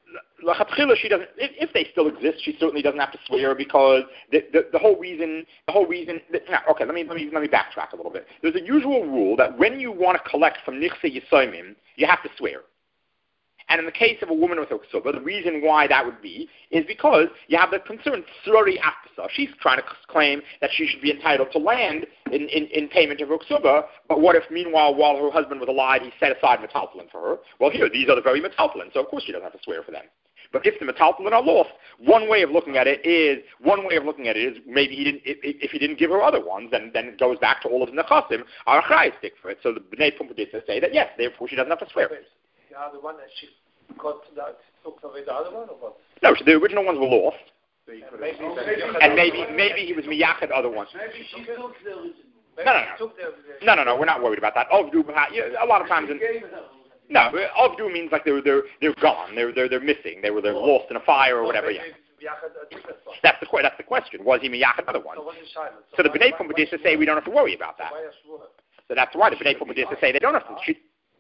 she doesn't. If, if they still exist, she certainly doesn't have to swear, because the the, the whole reason the whole reason. That, no, okay, let me let me let me backtrack a little bit. There's a usual rule that when you want to collect from nichse yisomim, you have to swear. And in the case of a woman with a ksubah, the reason why that would be is because you have the concern, Surari Akasa. She's trying to claim that she should be entitled to land in, in, in payment of her ksubah, but what if, meanwhile, while her husband was alive, he set aside metaltalin for her? Well, here, these are the very metaltalin, so of course she doesn't have to swear for them. But if the metaltalin are lost, one way of looking at it is, one way of looking at it is maybe he didn't, if, if he didn't give her other ones, then, then it goes back to all of the nechasim, are a stick for it. So the B'nai Pumbedisa say that, yes, therefore she doesn't have to swear. Yeah, the one that she got that took away the other one, or what? No, so the original ones were lost. So maybe, and maybe maybe he was miyachad other ones. Maybe she took the original. No, no, no. No, no, no, we're not worried about that. Ovdu, a lot of times in, no, ovdu means like they're they're they're gone. They're they're they're missing. They were they're lost in a fire or whatever. Yeah. That's the that's the question. Was he miyachad other one? So the B'nai Pumbedisa say we don't have to worry about that. So that's why the B'nai Pumbedisa say they don't have to. She,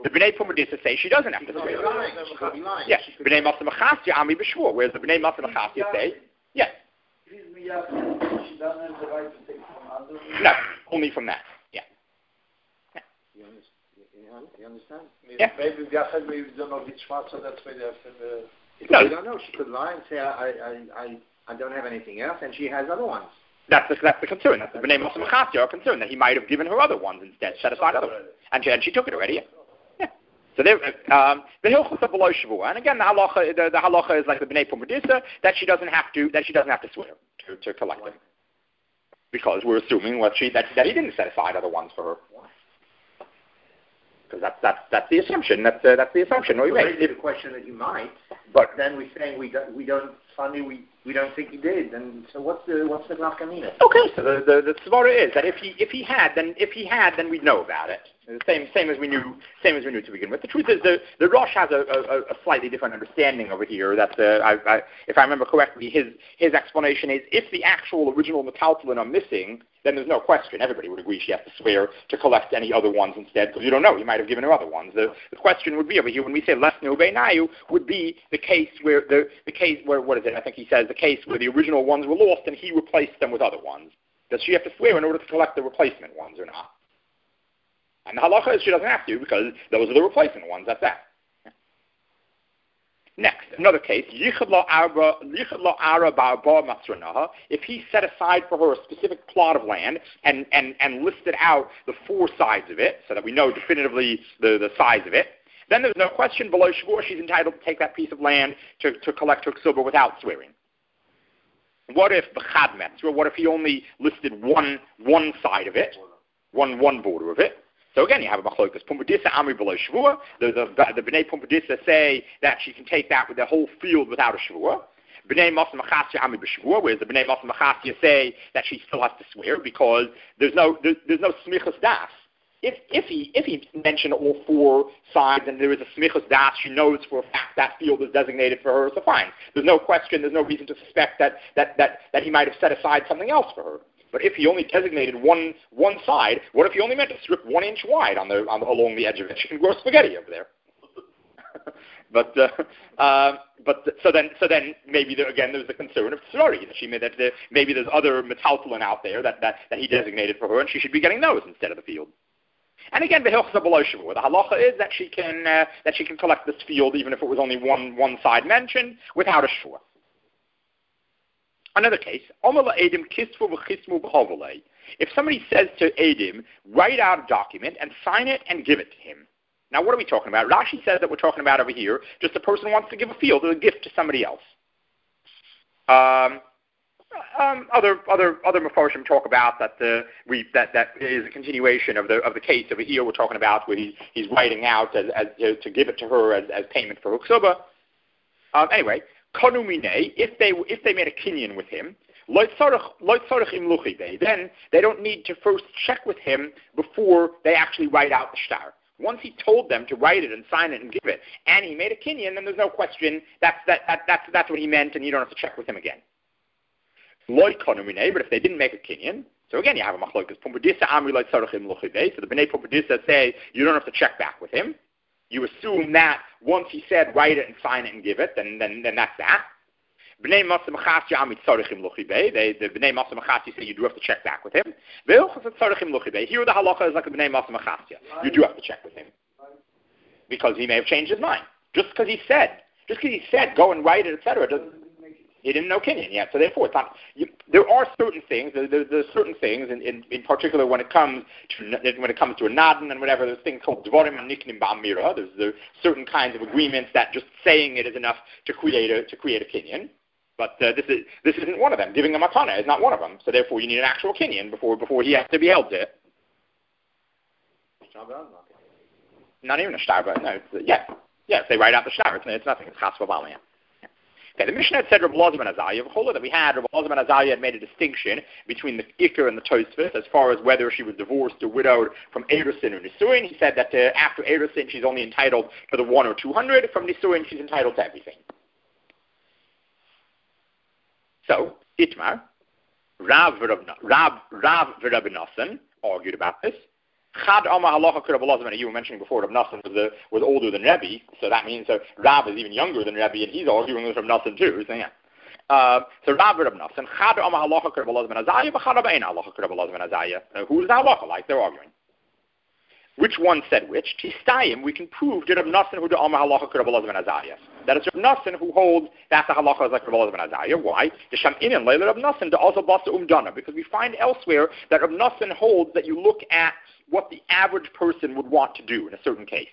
The B'nai Pumbedisa say she doesn't have to swear. She could be lying. Yes. B'nai Masa Machasya Ami B'Shvur, whereas the B'nai Masa Machasya say, yes. She doesn't have the right to take from others. No, only from that. Yeah. You understand? You understand? Yeah. Maybe we don't know which one, so that's why they have the... No. We don't know. She could lie and say, I, I, I, I don't have anything else, and she has other ones. That's the, that's the concern. That's the B'nai Masa Machasya are concerned that he might have given her other ones instead, set aside other ones. And she, and she took it already, yeah. yeah. So there, um, the Hilchos of below Shavua, and again, the halacha, the, the halacha is like the B'nai Pumbedisa, that she doesn't have to, that she doesn't have to swear to, to collect them. Because we're assuming what she, that, that he didn't set aside other ones for her. Because that's, that's, that's the assumption. That's, uh, that's the assumption. Well, we raising the question that you might, but then we're saying we don't, we don't, finally we, we don't think he did. And so what's the, what's the nafkamina? Okay, so the, the, the svara is that if he, if he had, then, if he had, then we'd know about it. The same, same as we knew, same as we knew to begin with. The truth is, the, the Rosh has a, a, a slightly different understanding over here. That, uh, I, I, if I remember correctly, his, his explanation is if the actual original metaltalin are missing, then there's no question. Everybody would agree she has to swear to collect any other ones instead, because you don't know. He might have given her other ones. The, the question would be over here when we say les neubeinayu would be the case where the, the case where what is it? I think he says the case where the original ones were lost and he replaced them with other ones. Does she have to swear in order to collect the replacement ones or not? And the halacha is she doesn't have to because those are the replacement ones. That's that. Next, another case, if he set aside for her a specific plot of land and, and, and listed out the four sides of it so that we know definitively the, the size of it, then there's no question below Shavua she's entitled to take that piece of land to, to collect her ksuba without swearing. What if the chadmetz, or what if he only listed one one side of it, one one border of it? So again, you have a machlokas. Pumbedisa amri below Shavua. The, the, the B'nai Pumbedisa say that she can take that with the whole field without a Shavua. B'nai Masa Machasya amri b'Shavua, whereas the B'nai Masa Machasya say that she still has to swear because there's no there, there's no smichas das. If if he if he mentioned all four sides and there is a smichas das, she knows for a fact that field is designated for her. So fine. There's no question. There's no reason to suspect that that that, that he might have set aside something else for her. But if he only designated one one side, what if he only meant to strip one inch wide on the, on the along the edge of it? She can grow spaghetti over there. but uh, uh, but so then so then maybe there, again there's the concern of sorry that she made that the, maybe there's other metaltalin out there that, that, that he designated for her, and she should be getting those instead of the field. And again, the hilchos below Shavua. The halacha is that she can uh, that she can collect this field even if it was only one one side mentioned without a shua. Another case, if somebody says to Edim, write out a document and sign it and give it to him. Now, what are we talking about? Rashi says that we're talking about over here, just a person wants to give a field or a gift to somebody else. Um, um, other other other Mefarshim talk about that the we that, that is a continuation of the of the case over here we're talking about where he, he's writing out as, as to, to give it to her as, as payment for her ksuba. Um, anyway. If they if they made a kinyan with him, then they don't need to first check with him before they actually write out the shtar. Once he told them to write it and sign it and give it, and he made a kinyan, then there's no question that's that, that that's that's what he meant, and you don't have to check with him again. But if they didn't make a kinyan, so again you have a machlokas. Pumbedisa amri loy tzarich im luchidei. So the B'nai Pumbedisa say you don't have to check back with him. You assume that once he said write it and sign it and give it, then then, then that's that. B'nai Masa Machasya Amit Tzarechim Luchibei. They the B'nai Masa Machasya say you do have to check back with him. Here the halacha is like the B'nai Masa Machasya. You do have to check with him because he may have changed his mind. Just because he said, just because he said go and write it, et cetera. He didn't know Kenyan yet, so therefore it's not. You, there are certain things. There, there, there's certain things, in, in, in particular when it comes to when it comes to a nadan and whatever. There's things called dvarim and niknim ba'amira. There's there certain kinds of agreements that just saying it is enough to create a to create a Kenyan. But uh, this is this isn't one of them. Giving a matana is not one of them. So therefore, you need an actual Kenyan before before he has to be held to it. Not even a shtar, no. It's, yes, yes, they write out the shtar. It's, it's nothing. It's chas v'baliyah. Okay, the Mishnah had said Rabbi Elazar ben Azariah, that we had, Rabbi Elazar ben Azariah had made a distinction between the Iker and the Tosfos as far as whether she was divorced or widowed from Erusin or Nisuin. He said that uh, after Erusin she's only entitled to the one or two hundred. From Nisuin she's entitled to everything. So, Itmar, Rav Rav Rav Rabbi Nosson argued about this. Chad Amar Halacha K'Rab Elazar, and you were mentioning before, Rab Nassan was, the, was older than Rebbe, so that means uh, Rab is even younger than Rebbe, and he's arguing with Rab Nassan too. So yeah. Uh, so Rab Rab Nassan, Chad Amar Halacha K'Rab Elazar ben Azariah, Chad Amar Ein Halacha K'Rab Elazar ben Azariah. Who's the halacha? Like they're arguing. Which one said which? Tistayim, we can prove that Rab Nassan who the Amar Halacha K'Rab Elazar ben Azariah. That is Rab Nassan who holds that the halacha is like Rab Elazar ben Azariah. Why? The Sham Inin Leila Rab Nassan the also Basa Umdana, because we find elsewhere that Rab Nassan holds that you look at what the average person would want to do in a certain case.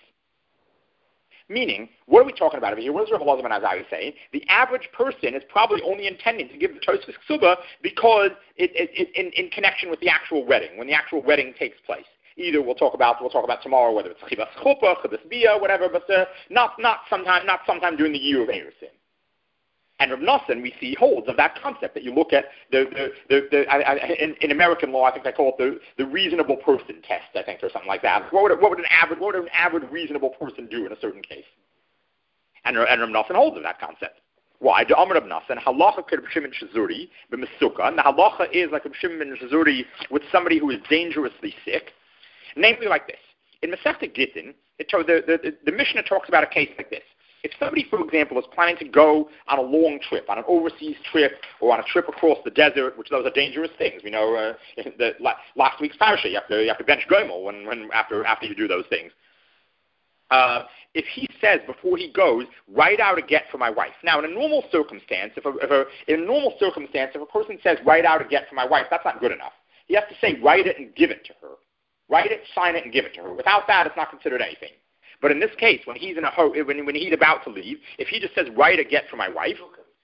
Meaning, what are we talking about over here? What does Rab Elazar ben Azariah say? The average person is probably only intending to give the Tosfos Ksuba because it, it, it, in, in connection with the actual wedding, when the actual wedding takes place. Either we'll talk about we'll talk about tomorrow whether it's chibas chuppah, chibas bia, whatever, but uh, not not sometime not sometime during the year of Erusin. And Rab Nassan, we see, holds of that concept that you look at the the the, the I, I, in, in American law, I think they call it the, the reasonable person test, I think, or something like that. What would what would an average what would an average reasonable person do in a certain case? And and Rab Nassan holds of that concept. Why? The Amar Rab Nassan halacha k'Rab Shimon Shazuri b'Mesuka, and the halacha is like Rab Shimon Shazuri with somebody who is dangerously sick. Namely like this. In Masechta Gittin, it, the, the, the Mishnah talks about a case like this. If somebody, for example, is planning to go on a long trip, on an overseas trip, or on a trip across the desert, which those are dangerous things. We know uh, the, last week's parasha, you have to, you have to bench Gomel when, when, after, after you do those things. Uh, if he says before he goes, write out a get for my wife. Now, in a normal circumstance, if a, if a, in a normal circumstance, if a person says, write out a get for my wife, that's not good enough. He has to say, write it and give it to her. Write it, sign it, and give it to her. Without that, it's not considered anything. But in this case, when he's in a ho- when, when he's about to leave, if he just says, write a get for my wife,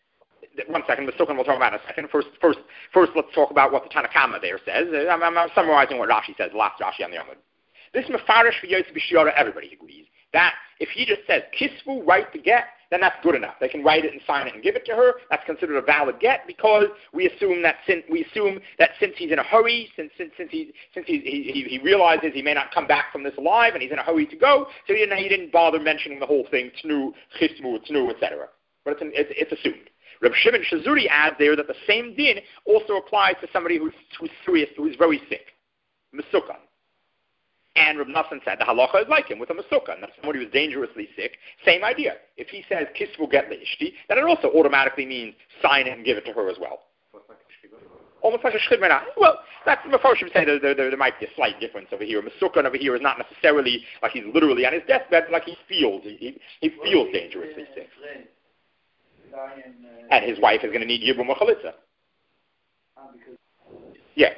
one second, the Sukkan we'll talk about in a second. First, first, first, let's talk about what the Tanakama there says. I'm, I'm, I'm summarizing what Rashi says, the last Rashi on the Amud. This Mefarish for Yosef B'Shiara, everybody agrees. That if he just says, Kisvu, write the get, then that's good enough. They can write it and sign it and give it to her. That's considered a valid get because we assume that since we assume that since he's in a hurry, since since since he since he he, he realizes he may not come back from this alive, and he's in a hurry to go, so he didn't he didn't bother mentioning the whole thing, tnu, chismu, tnu, et cetera. But it's, an, it's it's assumed. Reb Shimon Shazuri adds there that the same din also applies to somebody who's who's serious, who's very sick, Mesukan. And Reb Nassan said the halacha is like him with a Mesuka, and that's somebody who's dangerously sick. Same idea. If he says kiss will get leishti, then it also automatically means sign it and give it to her as well. Almost like a shchibena. Well, that's before I should say there, there, there might be a slight difference over here. Mesuka over here is not necessarily like he's literally on his deathbed, but like he feels he, he, he feels dangerously sick. And his wife is going to need yibum chalitza. Yeah.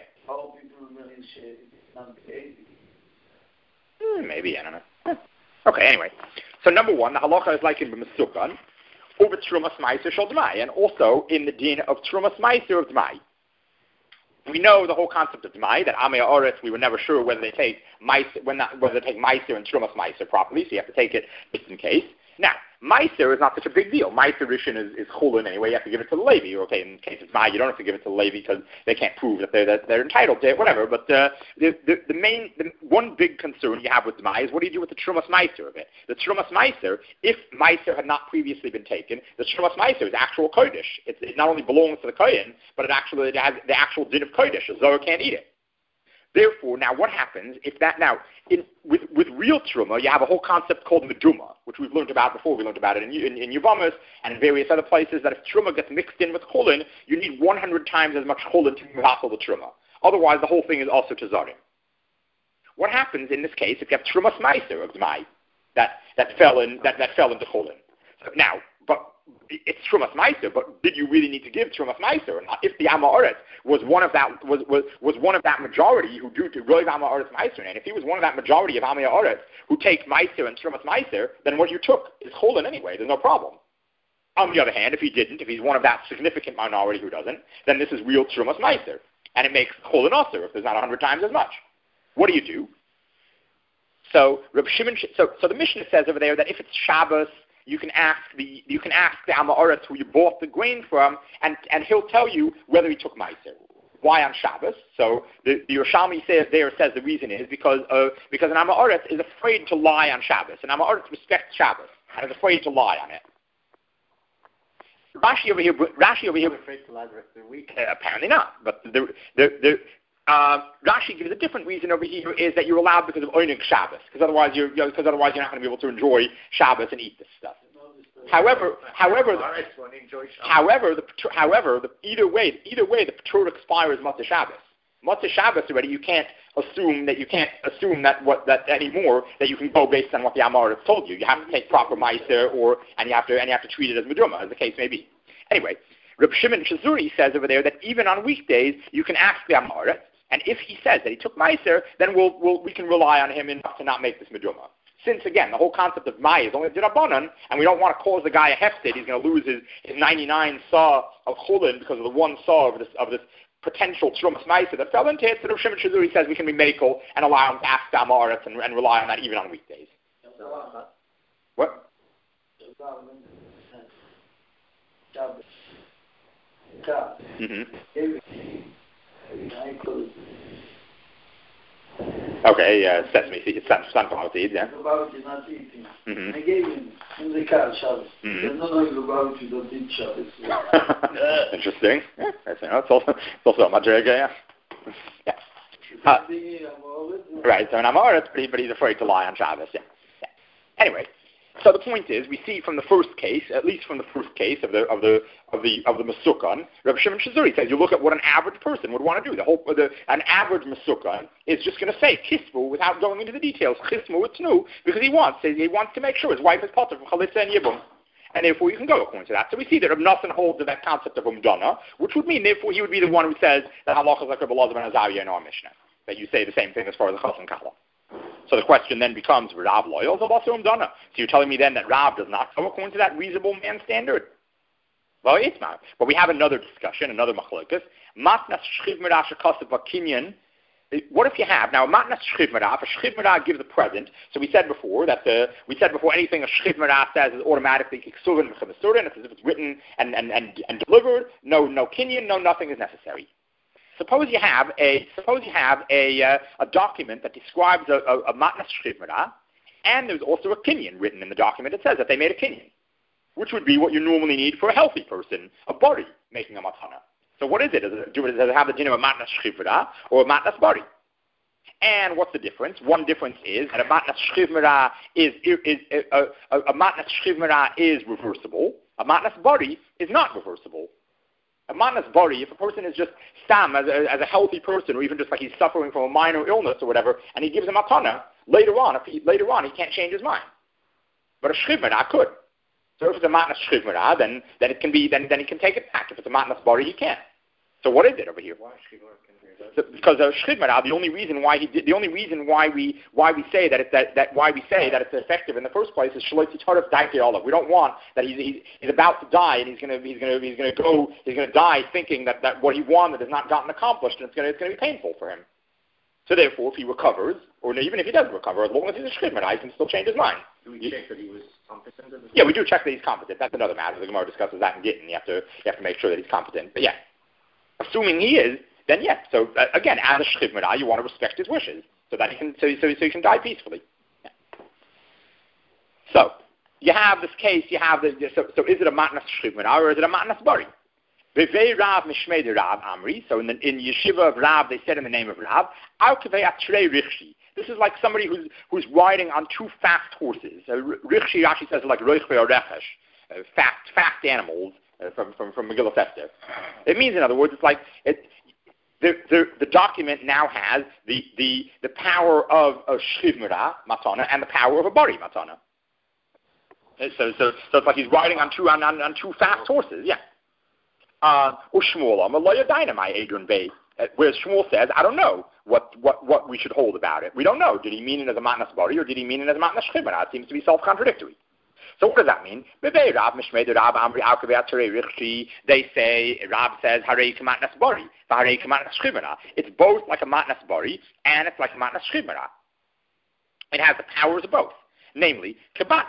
Hmm, maybe, I don't know. Huh. Okay, anyway. So number one, the halacha is like in B'Mesukan, over Trumas Meiser Shal D'mai, and also in the din of Trumas Meiser of D'mai. We know the whole concept of D'mai, that Amei Oretz, we were never sure whether they take Meiser, whether they take Meiser and Trumas Meiser properly, so you have to take it just in case. Now, Meiser is not such a big deal. Meiser Rishon is, is chulin anyway. You have to give it to the Levi. Okay, in the case of D'mai, you don't have to give it to the Levi because they can't prove that they're, that they're entitled to it, whatever. But uh, the, the, the main, the one big concern you have with D'mai is what do you do with the Trumas Meiser of it? The Trumas Meiser, if Meiser had not previously been taken, the Trumas Meiser is actual Kodesh. It, it not only belongs to the Kohen, but it actually it has the actual din of Kodesh. A Zohar can't eat it. Therefore, now what happens if that, now, in, with, with real Truma, you have a whole concept called Meduma, which we've learned about before. We learned about it in, in, in Yevamos and in various other places, that if Truma gets mixed in with Chulin, you need one hundred times as much Chulin to mechal the Truma. Otherwise, the whole thing is also Tazarim. What happens in this case if you have Trumas Meiser of D'mai that, that, fell in, that, that fell into Chulin? So now, but it's Trumas Meiser, but did you really need to give Trumas Meiser or not? If the Amma Oretz was one of that was, was, was one of that majority who do to Roiv Amma Oretz Meiser, and if he was one of that majority of Amma Oretz who take Meiser and Trumas Meiser, then what you took is Chulin anyway. There's no problem. On the other hand, if he didn't, if he's one of that significant minority who doesn't, then this is real Trumas Meiser, and it makes Chulin also if there's not a hundred times as much. What do you do? So Reb Shimon, so so the Mishnah says over there that if it's Shabbos, you can ask the you can ask the Amma Oretz who you bought the grain from, and, and he'll tell you whether he took Meiser. Why on Shabbos? So the, the Yerushalmi says, there says the reason is because uh, because an Amma Oretz is afraid to lie on Shabbos. An Amma Oretz respects Shabbos and is afraid to lie on it. Rashi over here, Rashi over here, afraid to lie the rest of the week. Uh, apparently not. But the the the Uh, Rashi gives a different reason over here, is that you're allowed because of Oinig Shabbos, because otherwise you're because you know, otherwise you're not going to be able to enjoy Shabbos and eat this stuff. However, however, the, however, the, however, the, either way, either way, the Patur expires Motzei Shabbos. Motzei Shabbos already, you can't assume that you can't assume that what that anymore that you can go based on what the Amar has told you. You have to take proper meiser, or and you have to and you have to treat it as meduma, as the case may be. Anyway, Reb Shimon Shazuri says over there that even on weekdays you can ask the Amar. And if he says that he took Meiser, then we'll, we'll, we can rely on him enough to not make this meduma. Since, again, the whole concept of Mai is only D'Rabbanan, and we don't want to cause the guy a hefted, he's going to lose his, his ninety-nine saw of Chulin because of the one saw of this of this potential Trumas Meiser that fell into it. So Rav Shimon Shazuri says we can be medical and allow him to ask the Amaretz and, and rely on that even on weekdays. What? Mm-hmm. Okay, uh, sesame seeds, sunflower seeds, yeah. Lubavitch is not eating. Mm-hmm. I gave him in the car Shabbos. Mm-hmm. There's no no Lubavitch who don't eat Shabbos. Interesting. Yeah, that's, you know, it's also, it's also a madrega, yeah. Yeah. Uh, right, so an Amorit, but, he, but he's afraid to lie on Shabbos, yeah. yeah. Anyway. So the point is, we see from the first case, at least from the first case of the of the of the of the Masukkan, Reb Shimon Shazuri says you look at what an average person would want to do. The whole the an average Masukkan is just going to say kisvu without going into the details. Chismu itznu, because he wants he wants to make sure his wife is potter from chalitza and yibum, and therefore you can go according to that. So we see that Reb Nosson holds to that concept of umdana, which would mean therefore he would be the one who says that halacha is like Reb Elazar ben Azariah in our Mishnah, that you say the same thing as far as the chas and kala. So the question then becomes, Rav loyal is also umdana. So you're telling me then that Rav does not go according to that reasonable man standard? Well, it's not. But we have another discussion, another machlokas. Matnas shchiv merah shekasav b'kinyan. What if you have now matnas shchiv merah? If a shchiv merah gives a present, so we said before that the we said before anything a shchiv merah says is automatically kiksuvin v'chemasurin. It's as if it's written and and, and and delivered. No no kinyan, no nothing is necessary. Suppose you have a suppose you have a uh, a document that describes a, a, a matnas shchiv merah, and there's also a kinyan written in the document that says that they made a kinyan, which would be what you normally need for a healthy person, a bari making a matana. So what is it? Does it, does it have the din of a matnas shchiv merah or a matnas bari? And what's the difference? One difference is that a matnas shchiv merah is, is, is a, a, a matnas shchiv merah is reversible. A matnas bari is not reversible. A matnas bari, if a person is just stam as a, as a healthy person, or even just like he's suffering from a minor illness or whatever, and he gives a matana, later on, if he, later on he can't change his mind. But a shchiv merah could. So if it's a matnas shchiv merah, then then it can be then then he can take it back. If it's a matnas bari, he can't. So what is it over here? Why shchiv merah? So, because a shchiv merah, the only reason why he did, the only reason why we why we say that it, that that why we say that it's effective in the first place is shloitzi tarif daikei olav. We don't want that he's, he's he's about to die and he's gonna he's gonna he's gonna go he's gonna die thinking that, that what he wanted has not gotten accomplished and it's gonna it's gonna be painful for him. So therefore, if he recovers, or even if he doesn't recover, as long as he's a shchiv merah, he can still change his mind. Do we check that he was competent? Yeah, we do check that he's competent. That's another matter. The Gemara discusses that in Gittin. You have to you have to make sure that he's competent. But yeah, assuming he is, then yes. So uh, again, as a shchiv merah, you want to respect his wishes so that he can so so, so he can die peacefully. Yeah. So you have this case. You have the so, so is it a matnas shchiv merah or is it a matnas bari? Vevei Rav mishmei de Rav Amri. So in the in yeshiva of Rav, they said in the name of Rav, Al kavei atrei richshi. This is like somebody who's who's riding on two fast horses. Uh, richshi actually says like roichvei or rechesh, uh, fast fast animals uh, from from from Megillah Esther. It means, in other words, it's like it. The, the, the document now has the, the, the power of a shchiv merah matana and the power of a bari matana. So, so, so it's like he's riding on two on, on, on two fast horses. Yeah. Uh, whereas Shmuel says, I don't know what, what, what we should hold about it. We don't know. Did he mean it as a matnas bari or did he mean it as a matnas shchiv merah? It seems to be self-contradictory. So what does that mean? They say, Rab says, it's both like a matnas bari and it's like a matnas shchiv merah. It has the powers of both. Namely, on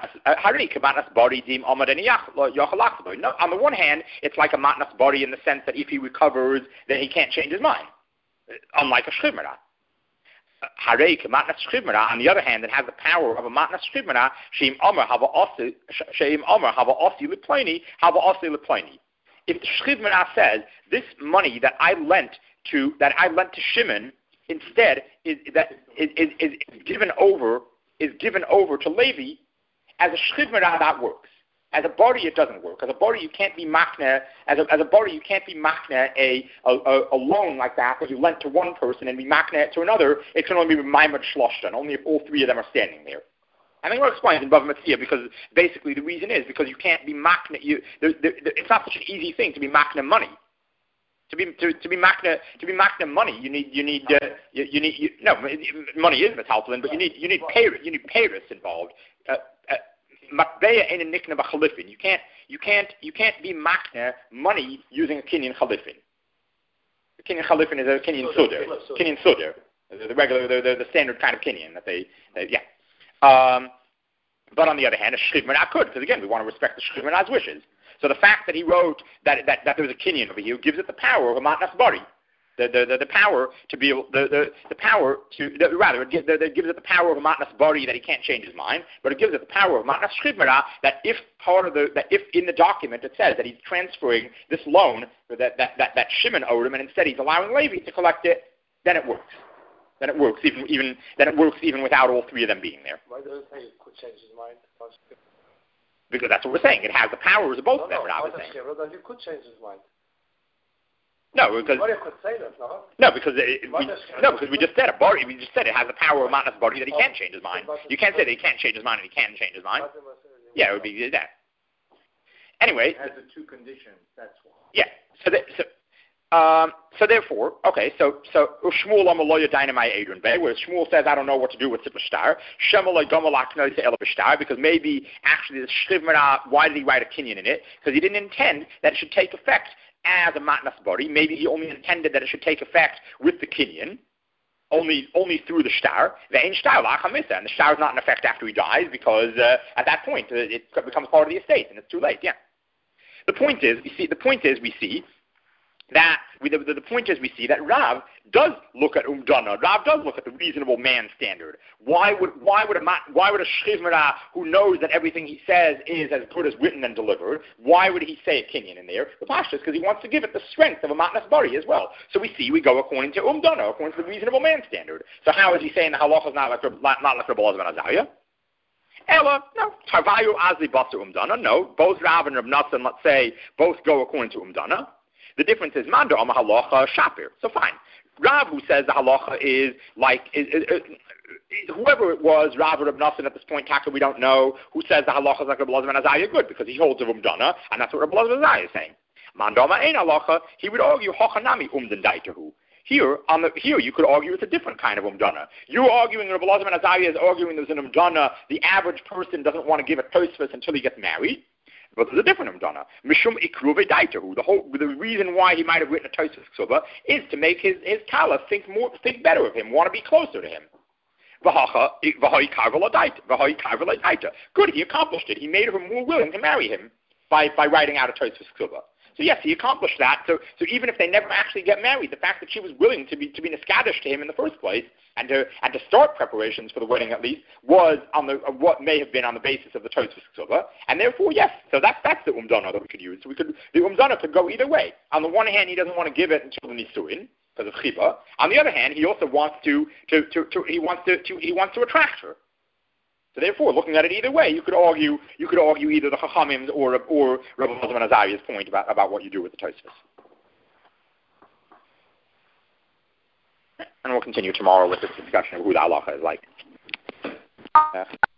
the one hand, it's like a matnas bari in the sense that if he recovers, then he can't change his mind, unlike a shchiv merah. Harei matnas shchiv merah. On the other hand, it has the power of a matnas shchiv merah. Sheim omer hava osi sheim omer hava osi leploni hava osi leploni. if the Shchiv Menah says this money that I lent to that I lent to Shimon instead is that is, is, is given over is given over to Levi, as a Shchiv Menah that works. As a body, it doesn't work. As a body, you can't be makna. As a, as a body, you can't be makna a, a, a, a loan like that that you lent to one person and be makna it to another. It can only be Maimad Shloshtan, only if all three of them are standing there. And then we'll explain in Bava Metzia, because basically the reason is because you can't be makna. You, there, there, it's not such an easy thing to be makna money. To be to, to be makna to be makna money, you need you need uh, you, you need you, no money is metaltalin, but you need you need pay you need payers involved. Uh, uh, Matbeya ain't a nikna b'chalifin. You can't you can't you can't be makna money using a kinyan chalifin. The kinyan chalifin is a kinyan suder, kinyan suder, the regular the, the, the standard kind of kinyan that they, they yeah. Um, but on the other hand, a shchiv menah could, because again we want to respect the shchiv menah's wishes. So the fact that he wrote that that, that there was a kinyan over here gives it the power of a matnas bari. The, the, the, the power to be able, the, the, the power to, the, rather, it gives, the, it gives it the power of a matnas bari that he can't change his mind, but it gives it the power of matnas shchiv menah that if part of the, that if in the document it says that he's transferring this loan that, that, that, that Shimon owed him and instead he's allowing Levi to collect it, then it works. Then it works even, even, then it works even without all three of them being there. Why does it say it could change his mind? Because that's what we're saying. It has the powers of both no, of them, no, what I was saying. That you could change his mind. No, because Bari could say that, no? No, because it, we, no, because we just said a bari. We just said it has the power of matnas bari that he can't change his mind. You can't say that he can't change his mind and he can change his mind. Yeah, it would be that. Anyway, it has the two conditions. That's why. Yeah. So that, so. Um, so therefore, okay, so so Shmuel amaloya dynamite Adrian Bay, where Shmuel says I don't know what to do with Sippa Shtar. Shemalay Gamalak knows to Elabishtar, because maybe actually the Shchiv Menah, why did he write a kinyan in it? Because he didn't intend that it should take effect as a matnas bari. Maybe he only intended that it should take effect with the kinyan, only only through the shtar. Ve'en shtar la'chamisa, and the shtar is not in effect after he dies, because uh, at that point uh, it becomes part of the estate and it's too late. Yeah. The point is, we see. The point is, we see. That we, the, the point is we see that Rav does look at umdana. Rav does look at the reasonable man standard. Why would why would a why would a shchiv menah who knows that everything he says is as good as written and delivered? Why would he say a kinyan in there? The pashtus, because he wants to give it the strength of a matnas bari as well. So we see we go according to umdana, according to the reasonable man standard. So how is he saying the halacha is not like not like Rabbi Elazar ben Azariah? Ella, no. Tarvayu azli basa umdana. No, both Rav and Reb Nassan, let's say, both go according to umdana. The difference is Manda Amar Halacha Shapir. So fine. Rav, who says the halacha is like is, is, is, whoever it was, Rav or Reb Nassan at this point, Taka, we don't know, who says the halacha is like Reb Elazar ben Azariah, good, because he holds of umdana, and that's what Reb Elazar ben Azariah is saying. Manda Amar Ein Halacha, he would argue Hochanami umdan daitahu. Here, on the here, you could argue it's a different kind of umdana. You're arguing, Reb Elazar ben Azariah is arguing there's an umdana. The average person doesn't want to give a tosfos until he gets married. But there's a different umdana. Mishum ikruve daitahu. The whole the reason why he might have written a tosfos ksuba is to make his his kala think more think better of him, want to be closer to him. Good, he accomplished it. He made her more willing to marry him by, by writing out a tosfos ksuba. So yes, he accomplished that. So so even if they never actually get married, the fact that she was willing to be to be niskadish to him in the first place and to and to start preparations for the wedding at least was on the uh, what may have been on the basis of the tosfos ksuba, and therefore yes. So that's that's the umdana that we could use. So we could the umdana could go either way. On the one hand, he doesn't want to give it until the nisuin because of chiba. On the other hand, he also wants to to, to, to he wants to, to he wants to attract her. So therefore, looking at it either way, you could argue you could argue either the Chachamim's or or Rabbi Elazar ben Azariah's point about, about what you do with the tosfos. And we'll continue tomorrow with this discussion of who the halacha is like. Uh,